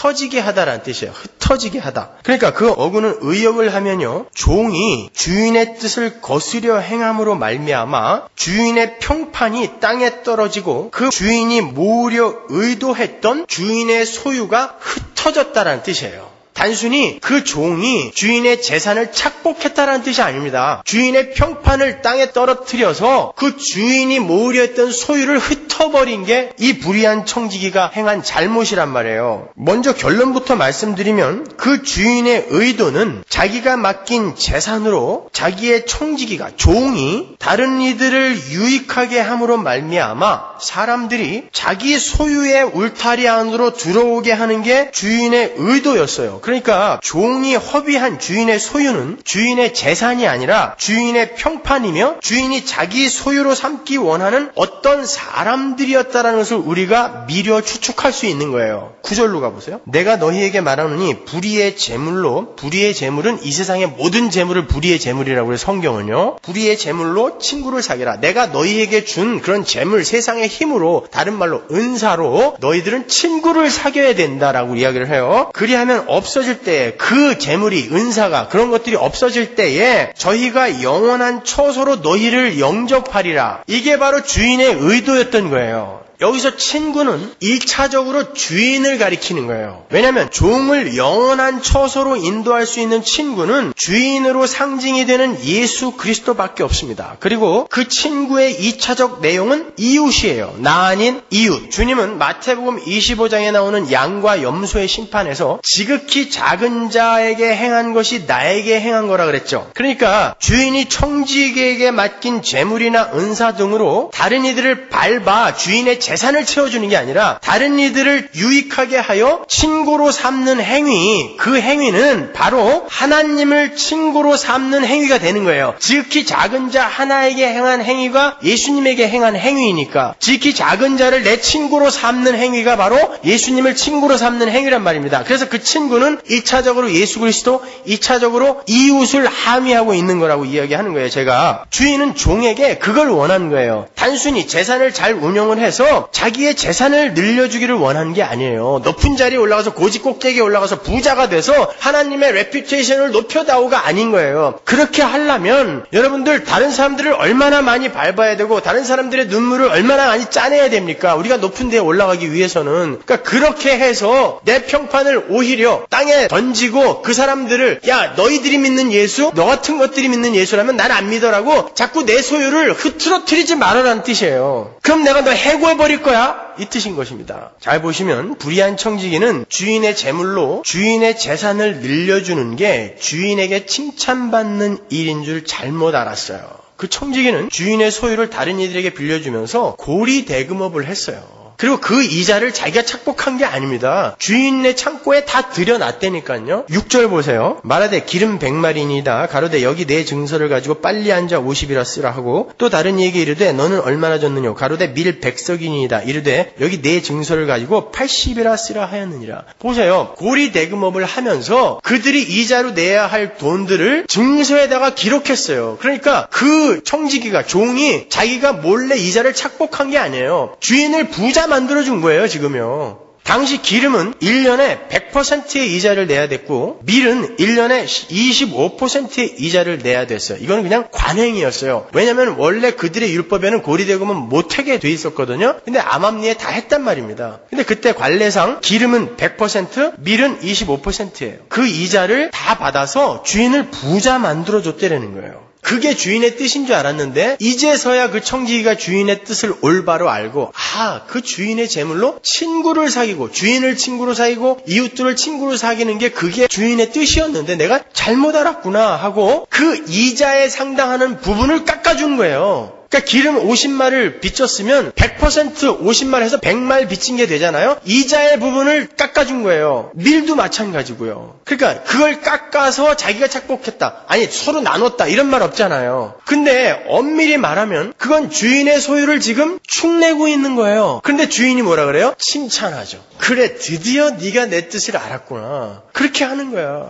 흩어지게 하다라는 뜻이에요. 흩어지게 하다. 그러니까 그 어구는 의역을 하면요, 종이 주인의 뜻을 거스려 행함으로 말미암아 주인의 평판이 땅에 떨어지고 그 주인이 모으려 의도했던 주인의 소유가 흩어졌다라는 뜻이에요. 단순히 그 종이 주인의 재산을 착복했다라는 뜻이 아닙니다. 주인의 평판을 땅에 떨어뜨려서 그 주인이 모으려 했던 소유를 흩어버린 게 이 불의한 청지기가 행한 잘못이란 말이에요. 먼저 결론부터 말씀드리면 그 주인의 의도는 자기가 맡긴 재산으로 자기의 청지기가, 종이 다른 이들을 유익하게 함으로 말미암아 사람들이 자기 소유의 울타리 안으로 들어오게 하는 게 주인의 의도였어요. 그러니까 종이 허비한 주인의 소유는 주인의 재산이 아니라 주인의 평판이며 주인이 자기 소유로 삼기 원하는 어떤 사람들이었다라는 것을 우리가 미려 추측할 수 있는 거예요. 구절로 가보세요. 내가 너희에게 말하노니 불의의 재물로, 불의의 재물은 이 세상의 모든 재물을 불의의 재물이라고 해요. 성경은요. 불의의 재물로 친구를 사귀라. 내가 너희에게 준 그런 재물, 세상의 힘으로, 다른 말로 은사로 너희들은 친구를 사귀어야 된다라고 이야기를 해요. 그리하면 없어질 때에 그 재물이, 은사가, 그런 것들이 없어질 때에 저희가 영원한 처소로 너희를 영접하리라. 이게 바로 주인의 의도였던 거예요. 여기서 친구는 일차적으로 주인을 가리키는 거예요. 왜냐하면 종을 영원한 처소로 인도할 수 있는 친구는 주인으로 상징이 되는 예수 그리스도밖에 없습니다. 그리고 그 친구의 이차적 내용은 이웃이에요. 나 아닌 이웃. 주님은 마태복음 이십오 장에 나오는 양과 염소의 심판에서 지극히 작은 자에게 행한 것이 나에게 행한 거라 그랬죠. 그러니까 주인이 청지기에게 맡긴 재물이나 은사 등으로 다른 이들을 밟아 주인의 재산을 채워주는 게 아니라 다른 이들을 유익하게 하여 친구로 삼는 행위, 그 행위는 바로 하나님을 친구로 삼는 행위가 되는 거예요. 지극히 작은 자 하나에게 행한 행위가 예수님에게 행한 행위이니까 지극히 작은 자를 내 친구로 삼는 행위가 바로 예수님을 친구로 삼는 행위란 말입니다. 그래서 그 친구는 일차적으로 예수 그리스도, 이차적으로 이웃을 함의하고 있는 거라고 이야기하는 거예요. 제가 주인은 종에게 그걸 원하는 거예요. 단순히 재산을 잘 운영을 해서 자기의 재산을 늘려주기를 원하는 게 아니에요. 높은 자리에 올라가서 고지 꼭대기에 올라가서 부자가 돼서 하나님의 레퓨테이션을 높여다오가 아닌 거예요. 그렇게 하려면 여러분들 다른 사람들을 얼마나 많이 밟아야 되고 다른 사람들의 눈물을 얼마나 많이 짜내야 됩니까? 우리가 높은 데에 올라가기 위해서는. 그러니까 그렇게 해서 내 평판을 오히려 땅에 던지고 그 사람들을 야 너희들이 믿는 예수? 너 같은 것들이 믿는 예수라면 난 안 믿어라고 자꾸 내 소유를 흐트러뜨리지 말아라는 뜻이에요. 그럼 내가 너 해고해버릴 거야? 이 뜻인 것입니다. 잘 보시면 불의한 청지기는 주인의 재물로 주인의 재산을 늘려주는 게 주인에게 칭찬받는 일인 줄 잘못 알았어요. 그 청지기는 주인의 소유를 다른 이들에게 빌려주면서 고리대금업을 했어요. 그리고 그 이자를 자기가 착복한 게 아닙니다. 주인의 창고에 다 들여놨다니까요. 육 절 보세요. 말하되 기름 백마리니이다. 가로되 여기 내 증서를 가지고 빨리 앉아 오십이라 쓰라 하고 또 다른 이에게 이르되 너는 얼마나 줬느냐. 가로되 밀 백석이니이다. 이르되 여기 내 증서를 가지고 팔십이라 쓰라 하였느니라. 보세요. 고리대금업을 하면서 그들이 이자로 내야 할 돈들을 증서에다가 기록했어요. 그러니까 그 청지기가, 종이 자기가 몰래 이자를 착복한 게 아니에요. 주인을 부자 만들어준 거예요, 지금요. 당시 기름은 일 년에 백 퍼센트의 이자를 내야 됐고 밀은 일 년에 이십오 퍼센트의 이자를 내야 됐어요. 이거는 그냥 관행이었어요. 왜냐하면 원래 그들의 율법에는 고리대금은 못하게 돼 있었거든요. 근데 암암리에 다 했단 말입니다. 근데 그때 관례상 기름은 백 퍼센트, 밀은 이십오 퍼센트예요. 그 이자를 다 받아서 주인을 부자 만들어줬다는 거예요. 그게 주인의 뜻인 줄 알았는데 이제서야 그 청지기가 주인의 뜻을 올바로 알고 아, 그 주인의 재물로 친구를 사귀고 주인을 친구로 사귀고 이웃들을 친구로 사귀는 게 그게 주인의 뜻이었는데 내가 잘못 알았구나 하고 그 이자에 상당하는 부분을 깎아준 거예요. 그러니까 기름 오십 말을 빚졌으면 백 퍼센트 오십 말 해서 백 말 빚진 게 되잖아요. 이자의 부분을 깎아준 거예요. 밀도 마찬가지고요. 그러니까 그걸 깎아서 자기가 착복했다. 아니 서로 나눴다. 이런 말 없잖아요. 근데 엄밀히 말하면 그건 주인의 소유를 지금 축내고 있는 거예요. 근데 주인이 뭐라 그래요? 칭찬하죠. 그래 드디어 네가 내 뜻을 알았구나. 그렇게 하는 거야.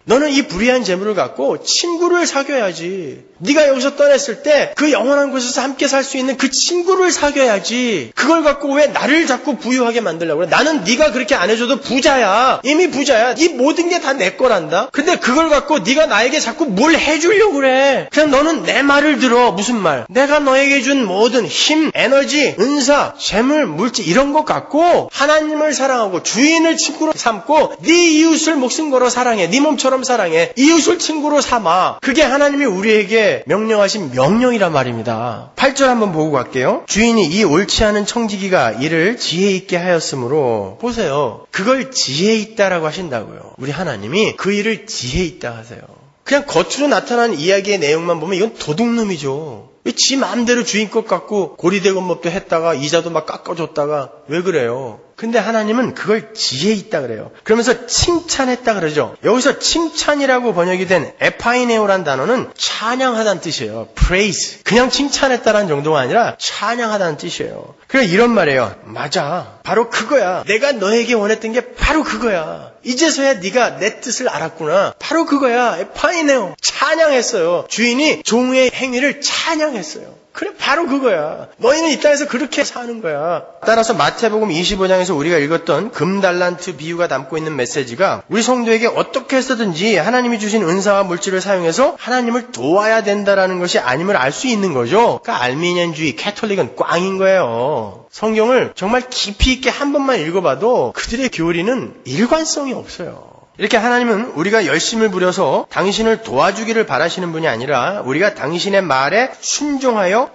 너는 이 불의한 재물을 갖고 친구를 사귀어야지. 네가 여기서 떠났을 때 그 영원한 곳에서 함께 살 수 있는 그 친구를 사귀어야지. 그걸 갖고 왜 나를 자꾸 부유하게 만들려고 그래? 나는 네가 그렇게 안 해줘도 부자야. 이미 부자야. 이 모든 게 다 내 거란다. 근데 그걸 갖고 네가 나에게 자꾸 뭘 해주려고 그래. 그냥 너는 내 말을 들어. 무슨 말? 내가 너에게 준 모든 힘, 에너지, 은사, 재물, 물질 이런 것 갖고 하나님을 사랑하고 주인을 친구로 삼고 네 이웃을 목숨 걸어 사랑해. 네 몸처럼 사랑해. 이웃을 친구로 삼아. 그게 하나님이 우리에게 명령하신 명령이란 말입니다. 팔 절 한번 보고 갈게요. 주인이 이 옳지 않은 청지기가 이를 지혜 있게 하였으므로 보세요. 그걸 지혜 있다라고 하신다고요. 우리 하나님이 그 일을 지혜 있다 하세요. 그냥 겉으로 나타나는 이야기의 내용만 보면 이건 도둑놈이죠. 왜 지 마음대로 주인 것 갖고 고리대금업도 했다가 이자도 막 깎아줬다가 왜 그래요? 근데 하나님은 그걸 지혜 있다 그래요. 그러면서 칭찬했다 그러죠. 여기서 칭찬이라고 번역이 된 에파이네오란 단어는 찬양하다는 뜻이에요. praise. 그냥 칭찬했다라는 정도가 아니라 찬양하다는 뜻이에요. 그래서 이런 말이에요. 맞아. 바로 그거야. 내가 너에게 원했던 게 바로 그거야. 이제서야 네가 내 뜻을 알았구나. 바로 그거야. 에파이네오. 찬양했어요. 주인이 종의 행위를 찬양했어요. 그래 바로 그거야. 너희는 이 땅에서 그렇게 사는 거야. 따라서 마태복음 이십오 장에서 우리가 읽었던 금달란트 비유가 담고 있는 메시지가 우리 성도에게 어떻게 해서든지 하나님이 주신 은사와 물질을 사용해서 하나님을 도와야 된다라는 것이 아님을 알 수 있는 거죠. 그러니까 알미니안주의, 캐톨릭은 꽝인 거예요. 성경을 정말 깊이 있게 한 번만 읽어봐도 그들의 교리는 일관성이 없어요. 이렇게 하나님은 우리가 열심을 부려서 당신을 도와주기를 바라시는 분이 아니라 우리가 당신의 말에 순종하여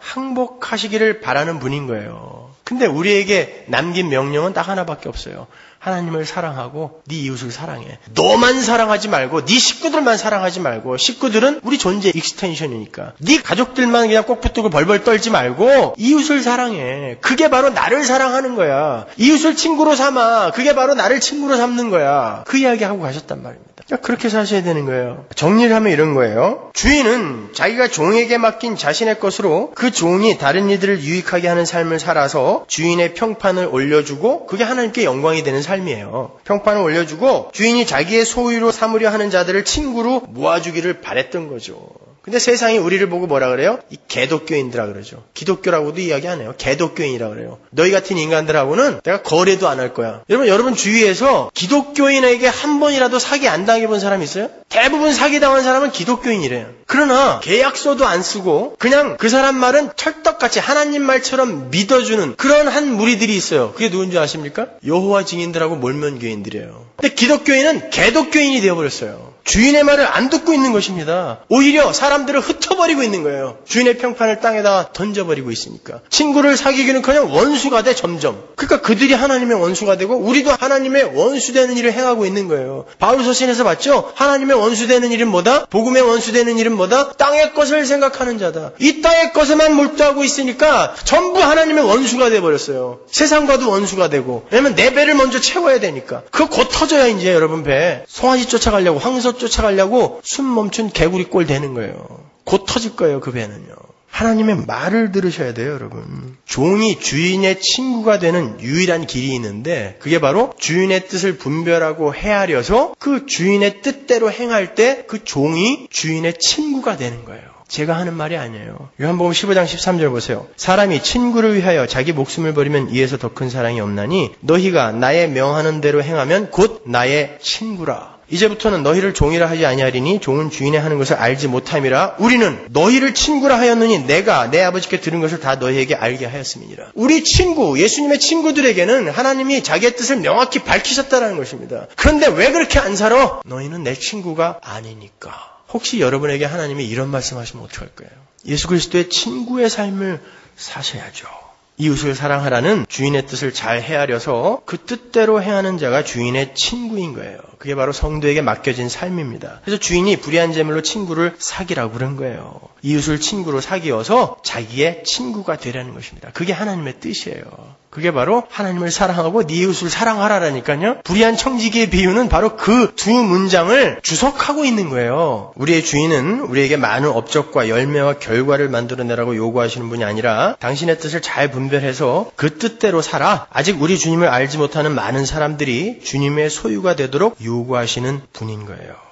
항복하시기를 바라는 분인 거예요. 근데 우리에게 남긴 명령은 딱 하나밖에 없어요. 하나님을 사랑하고 네 이웃을 사랑해. 너만 사랑하지 말고 네 식구들만 사랑하지 말고 식구들은 우리 존재 익스텐션이니까 네 가족들만 그냥 꼭 붙들고 벌벌 떨지 말고 이웃을 사랑해. 그게 바로 나를 사랑하는 거야. 이웃을 친구로 삼아. 그게 바로 나를 친구로 삼는 거야. 그 이야기하고 가셨단 말입니다. 그렇게 사셔야 되는 거예요. 정리를 하면 이런 거예요. 주인은 자기가 종에게 맡긴 자신의 것으로 그 종이 다른 이들을 유익하게 하는 삶을 살아서 주인의 평판을 올려주고 그게 하나님께 영광이 되는 삶이에요. 평판을 올려주고 주인이 자기의 소유로 삼으려 하는 자들을 친구로 모아주기를 바랬던 거죠. 근데 세상이 우리를 보고 뭐라 그래요? 이 개독교인들아 그러죠. 기독교라고도 이야기 안 해요. 개독교인이라 그래요. 너희 같은 인간들하고는 내가 거래도 안 할 거야. 여러분 여러분 주위에서 기독교인에게 한 번이라도 사기 안 당해본 사람 있어요? 대부분 사기당한 사람은 기독교인이래요. 그러나 계약서도 안 쓰고 그냥 그 사람 말은 철떡같이 하나님 말처럼 믿어주는 그런 한 무리들이 있어요. 그게 누군지 아십니까? 여호와 증인들하고 몰면교인들이에요. 근데 기독교인은 개독교인이 되어버렸어요. 주인의 말을 안 듣고 있는 것입니다. 오히려 사람들을 흩어버리고 있는 거예요. 주인의 평판을 땅에다가 던져버리고 있으니까. 친구를 사귀기는 그냥 원수가 돼 점점. 그러니까 그들이 하나님의 원수가 되고 우리도 하나님의 원수 되는 일을 행하고 있는 거예요. 바울 서신에서 봤죠? 하나님의 원수 되는 일은 뭐다? 복음의 원수 되는 일은 뭐다? 땅의 것을 생각하는 자다. 이 땅의 것에만 몰두하고 있으니까 전부 하나님의 원수가 돼버렸어요. 세상과도 원수가 되고. 왜냐면 내 배를 먼저 채워야 되니까. 그거 곧 터져야 이제 여러분 배. 송아지 쫓아가려고 황소 쫓아가려고 숨 멈춘 개구리 꼴 되는 거예요. 곧 터질 거예요, 그 배는요. 하나님의 말을 들으셔야 돼요, 여러분. 종이 주인의 친구가 되는 유일한 길이 있는데 그게 바로 주인의 뜻을 분별하고 헤아려서 그 주인의 뜻대로 행할 때 그 종이 주인의 친구가 되는 거예요. 제가 하는 말이 아니에요. 요한복음 십오 장 십삼 절 보세요. 사람이 친구를 위하여 자기 목숨을 버리면 이에서 더 큰 사랑이 없나니 너희가 나의 명하는 대로 행하면 곧 나의 친구라. 이제부터는 너희를 종이라 하지 아니하리니 종은 주인의 하는 것을 알지 못함이라. 우리는 너희를 친구라 하였느니 내가 내 아버지께 들은 것을 다 너희에게 알게 하였음이니라. 우리 친구, 예수님의 친구들에게는 하나님이 자기의 뜻을 명확히 밝히셨다는 것입니다. 그런데 왜 그렇게 안 살아? 너희는 내 친구가 아니니까. 혹시 여러분에게 하나님이 이런 말씀하시면 어떡할 거예요? 예수 그리스도의 친구의 삶을 사셔야죠. 이웃을 사랑하라는 주인의 뜻을 잘 헤아려서 그 뜻대로 행하는 자가 주인의 친구인 거예요. 그게 바로 성도에게 맡겨진 삶입니다. 그래서 주인이 불의한 재물로 친구를 사귀라고 그런 거예요. 이웃을 친구로 사귀어서 자기의 친구가 되라는 것입니다. 그게 하나님의 뜻이에요. 그게 바로 하나님을 사랑하고 네 이웃을 사랑하라라니까요. 불의한 청지기의 비유는 바로 그 두 문장을 주석하고 있는 거예요. 우리의 주인은 우리에게 많은 업적과 열매와 결과를 만들어내라고 요구하시는 분이 아니라 당신의 뜻을 잘 분별해서 그 뜻대로 살아. 아직 우리 주님을 알지 못하는 많은 사람들이 주님의 소유가 되도록 요구하시는 분인 거예요.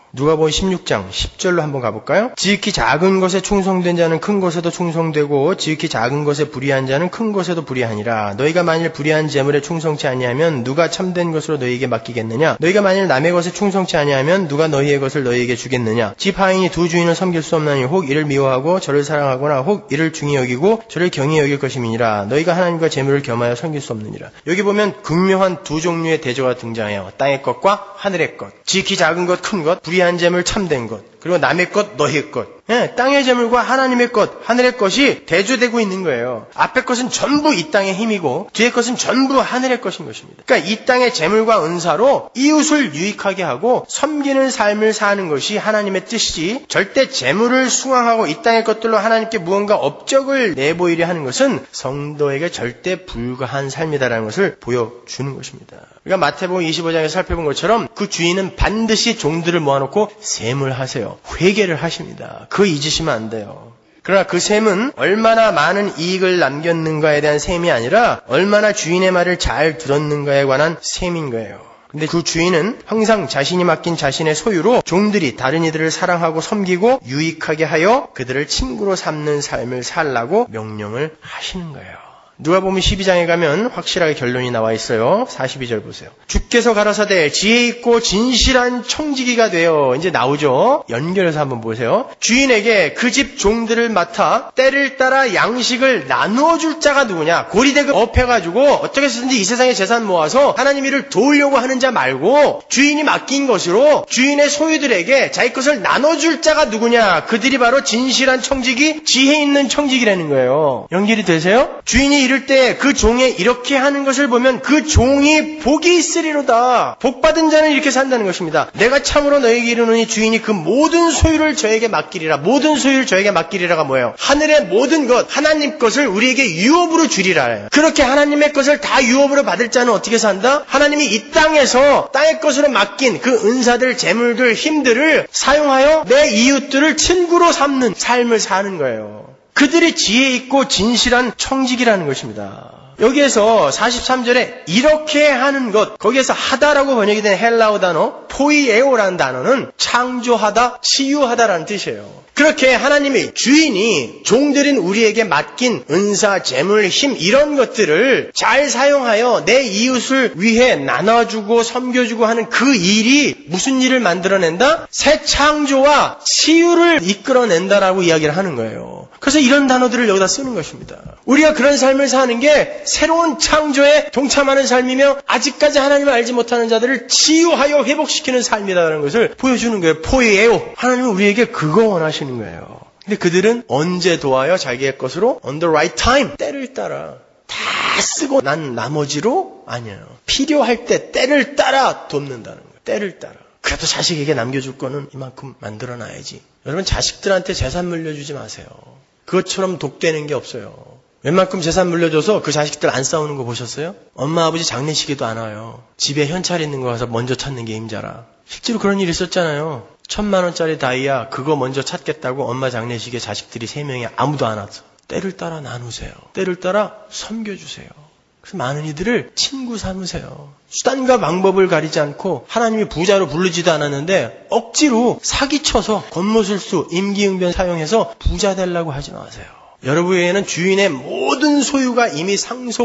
누가복음 십육 장 십 절로 한번 가볼까요? 지극히 작은 것에 충성된 자는 큰 것에도 충성되고 지극히 작은 것에 불의한 자는 큰 것에도 불의하니라. 너희가 만일 불의한 재물에 충성치 아니하면 누가 참된 것으로 너희에게 맡기겠느냐? 너희가 만일 남의 것에 충성치 아니하면 누가 너희의 것을 너희에게 주겠느냐? 집 하인이 두 주인을 섬길 수 없나니 혹 이를 미워하고 저를 사랑하거나 혹 이를 중히 여기고 저를 경히 여길 것임이니라. 너희가 하나님과 재물을 겸하여 섬길 수 없느니라. 여기 보면 극명한 두 종류의 대조가 등장해요. 땅의 것과 하늘의 것. 지극히 작은 것, 큰 것, 불의한 재물, 참된 것, 그리고 남의 것, 너희의 것. 예, 땅의 재물과 하나님의 것, 하늘의 것이 대조되고 있는 거예요. 앞의 것은 전부 이 땅의 힘이고 뒤의 것은 전부 하늘의 것인 것입니다. 그러니까 이 땅의 재물과 은사로 이웃을 유익하게 하고 섬기는 삶을 사는 것이 하나님의 뜻이지, 절대 재물을 숭앙하고 이 땅의 것들로 하나님께 무언가 업적을 내보이려 하는 것은 성도에게 절대 불가한 삶이다라는 것을 보여주는 것입니다. 그러니까 마태복음 이십오 장에서 살펴본 것처럼 그 주인은 반드시 종들을 모아놓고 셈을 하세요. 회개를 하십니다. 그거 잊으시면 안 돼요. 그러나 그 셈은 얼마나 많은 이익을 남겼는가에 대한 셈이 아니라 얼마나 주인의 말을 잘 들었는가에 관한 셈인 거예요. 근데 그 주인은 항상 자신이 맡긴 자신의 소유로 종들이 다른 이들을 사랑하고 섬기고 유익하게 하여 그들을 친구로 삼는 삶을 살라고 명령을 하시는 거예요. 누가복음 십이 장에 가면 확실하게 결론이 나와 있어요. 사십이 절 보세요. 주께서 가라사대 지혜 있고 진실한 청지기가 되어, 이제 나오죠. 연결해서 한번 보세요. 주인에게 그 집 종들을 맡아 때를 따라 양식을 나누어 줄 자가 누구냐? 고리대금 업해가지고 어떻게 해서든지 이 세상의 재산 모아서 하나님 일을 도우려고 하는 자 말고 주인이 맡긴 것으로 주인의 소유들에게 자기 것을 나눠줄 자가 누구냐? 그들이 바로 진실한 청지기, 지혜 있는 청지기라는 거예요. 연결이 되세요? 주인이 이럴 때 그 종에 이렇게 하는 것을 보면 그 종이 복이 있으리로다. 복받은 자는 이렇게 산다는 것입니다. 내가 참으로 너에게 이르노니 주인이 그 모든 소유를 저에게 맡기리라. 모든 소유를 저에게 맡기리라가 뭐예요? 하늘의 모든 것, 하나님 것을 우리에게 유업으로 주리라. 그렇게 하나님의 것을 다 유업으로 받을 자는 어떻게 산다? 하나님이 이 땅에서 땅의 것으로 맡긴 그 은사들, 재물들, 힘들을 사용하여 내 이웃들을 친구로 삼는 삶을 사는 거예요. 그들이 지혜 있고 진실한 청지기라는 것입니다. 여기에서 사십삼 절에 이렇게 하는 것, 거기에서 하다라고 번역이 된 헬라어 단어 포이에오라는 단어는 창조하다, 치유하다라는 뜻이에요. 그렇게 하나님이, 주인이 종들인 우리에게 맡긴 은사, 재물, 힘 이런 것들을 잘 사용하여 내 이웃을 위해 나눠주고 섬겨주고 하는 그 일이 무슨 일을 만들어낸다? 새 창조와 치유를 이끌어낸다라고 이야기를 하는 거예요. 그래서 이런 단어들을 여기다 쓰는 것입니다. 우리가 그런 삶을 사는 게 새로운 창조에 동참하는 삶이며 아직까지 하나님을 알지 못하는 자들을 치유하여 회복시키는 삶이다라는 것을 보여주는 거예요. 포이에오. 하나님은 우리에게 그거 원하시는 거예요. 근데 그들은 언제 도와요? 자기의 것으로? On the right time. 때를 따라. 다 쓰고 난 나머지로? 아니에요. 필요할 때 때를 따라 돕는다는 거예요. 때를 따라. 그래도 자식에게 남겨줄 거는 이만큼 만들어놔야지. 여러분, 자식들한테 재산 물려주지 마세요. 그것처럼 독되는 게 없어요. 웬만큼 재산 물려줘서 그 자식들 안 싸우는 거 보셨어요? 엄마 아버지 장례식에도 안 와요. 집에 현찰 있는 거 가서 먼저 찾는 게 임자라. 실제로 그런 일이 있었잖아요. 천만 원짜리 다이아 그거 먼저 찾겠다고 엄마 장례식에 자식들이 세 명이 아무도 안 왔어. 때를 따라 나누세요. 때를 따라 섬겨주세요. 그래서 많은 이들을 친구 삼으세요. 수단과 방법을 가리지 않고 하나님이 부자로 부르지도 않았는데 억지로 사기쳐서 권모술수, 임기응변 사용해서 부자 되려고 하지 마세요. 여러분에게는 주인의 모든 소유가 이미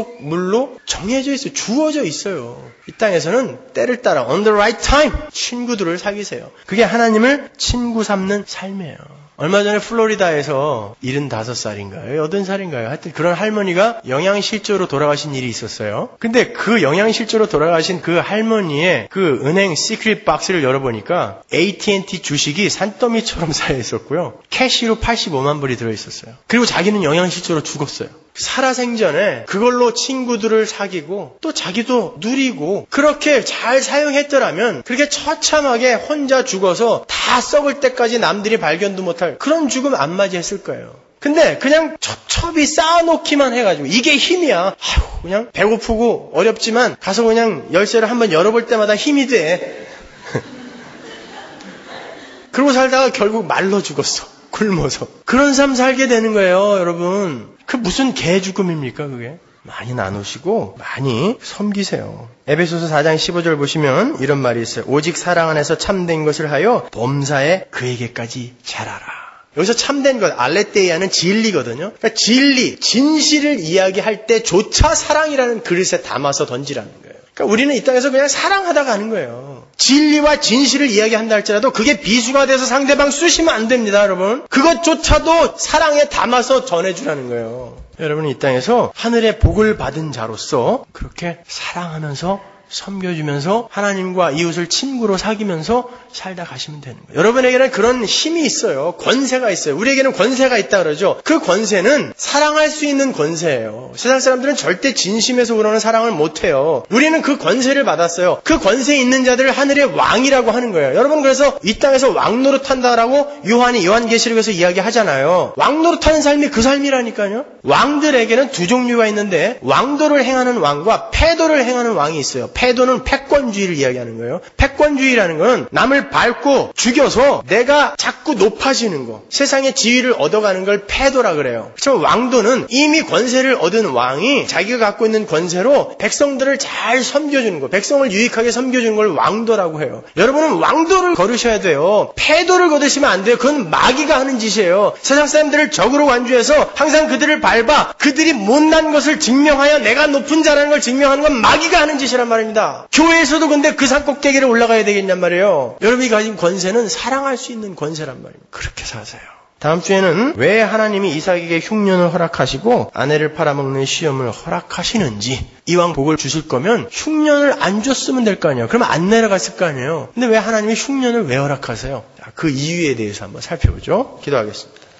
상속물로 정해져 있어요. 주어져 있어요. 이 땅에서는 때를 따라 on the right time 친구들을 사귀세요. 그게 하나님을 친구 삼는 삶이에요. 얼마 전에 플로리다에서 일흔다섯 살인가요? 여든 살인가요? 하여튼 그런 할머니가 영양실조로 돌아가신 일이 있었어요. 근데 그 영양실조로 돌아가신 그 할머니의 그 은행 시크릿 박스를 열어보니까 에이티앤티 주식이 산더미처럼 쌓여 있었고요. 캐시로 팔십오만 불이 들어있었어요. 그리고 자기는 영양실조로 죽었어요. 살아생전에 그걸로 친구들을 사귀고 또 자기도 누리고 그렇게 잘 사용했더라면 그렇게 처참하게 혼자 죽어서 다 썩을 때까지 남들이 발견도 못할 그런 죽음 안 맞이했을 거예요. 근데 그냥 첩첩이 쌓아놓기만 해가지고 이게 힘이야. 아휴, 그냥 배고프고 어렵지만 가서 그냥 열쇠를 한번 열어볼 때마다 힘이 돼. 그러고 살다가 결국 말로 죽었어. 굶어서. 그런 삶 살게 되는 거예요, 여러분. 그 무슨 개 죽음입니까, 그게? 많이 나누시고 많이 섬기세요. 에베소서 사 장 십오 절 보시면 이런 말이 있어요. 오직 사랑 안에서 참된 것을 하여 범사에 그에게까지 잘하라. 여기서 참된 것, 알레테이아는 진리거든요. 그러니까 진리, 진실을 이야기할 때조차 사랑이라는 그릇에 담아서 던지라는 거예요. 그러니까 우리는 이 땅에서 그냥 사랑하다 가는 거예요. 진리와 진실을 이야기한다 할지라도 그게 비수가 돼서 상대방 쑤시면 안 됩니다, 여러분. 그것조차도 사랑에 담아서 전해주라는 거예요. 여러분, 이 땅에서 하늘의 복을 받은 자로서 그렇게 사랑하면서 섬겨주면서 하나님과 이웃을 친구로 사귀면서 살다 가시면 되는 거예요. 여러분에게는 그런 힘이 있어요. 권세가 있어요. 우리에게는 권세가 있다 그러죠. 그 권세는 사랑할 수 있는 권세예요. 세상 사람들은 절대 진심에서 우러는 사랑을 못해요. 우리는 그 권세를 받았어요. 그 권세 있는 자들을 하늘의 왕이라고 하는 거예요. 여러분, 그래서 이 땅에서 왕노릇한다라고 요한이 요한계시록에서 이야기하잖아요. 왕노릇하는 삶이 그 삶이라니까요. 왕들에게는 두 종류가 있는데 왕도를 행하는 왕과 패도를 행하는 왕이 있어요. 패도는 패권주의를 이야기하는 거예요. 패권주의라는 건 남을 밟고 죽여서 내가 자꾸 높아지는 거, 세상의 지위를 얻어가는 걸 패도라 그래요. 그렇죠? 왕도는 이미 권세를 얻은 왕이 자기가 갖고 있는 권세로 백성들을 잘 섬겨주는 거, 백성을 유익하게 섬겨주는 걸 왕도라고 해요. 여러분은 왕도를 걸으셔야 돼요. 패도를 거두시면 안 돼요. 그건 마귀가 하는 짓이에요. 세상 사람들을 적으로 완주해서 항상 그들을 밟아 그들이 못난 것을 증명하여 내가 높은 자라는 걸 증명하는 건 마귀가 하는 짓이란 말입니다. 교회에서도 근데 그 산 꼭대기를 올라가야 되겠냔 말이에요. 여러분이 가진 권세는 사랑할 수 있는 권세란 말입니다. 그렇게 사세요. 다음 주에는 왜 하나님이 이삭에게 흉년을 허락하시고 아내를 팔아먹는 시험을 허락하시는지, 이왕 복을 주실 거면 흉년을 안 줬으면 될 거 아니에요. 그러면 안 내려갔을 거 아니에요. 근데 왜 하나님이 흉년을 왜 허락하세요? 그 이유에 대해서 한번 살펴보죠. 기도하겠습니다.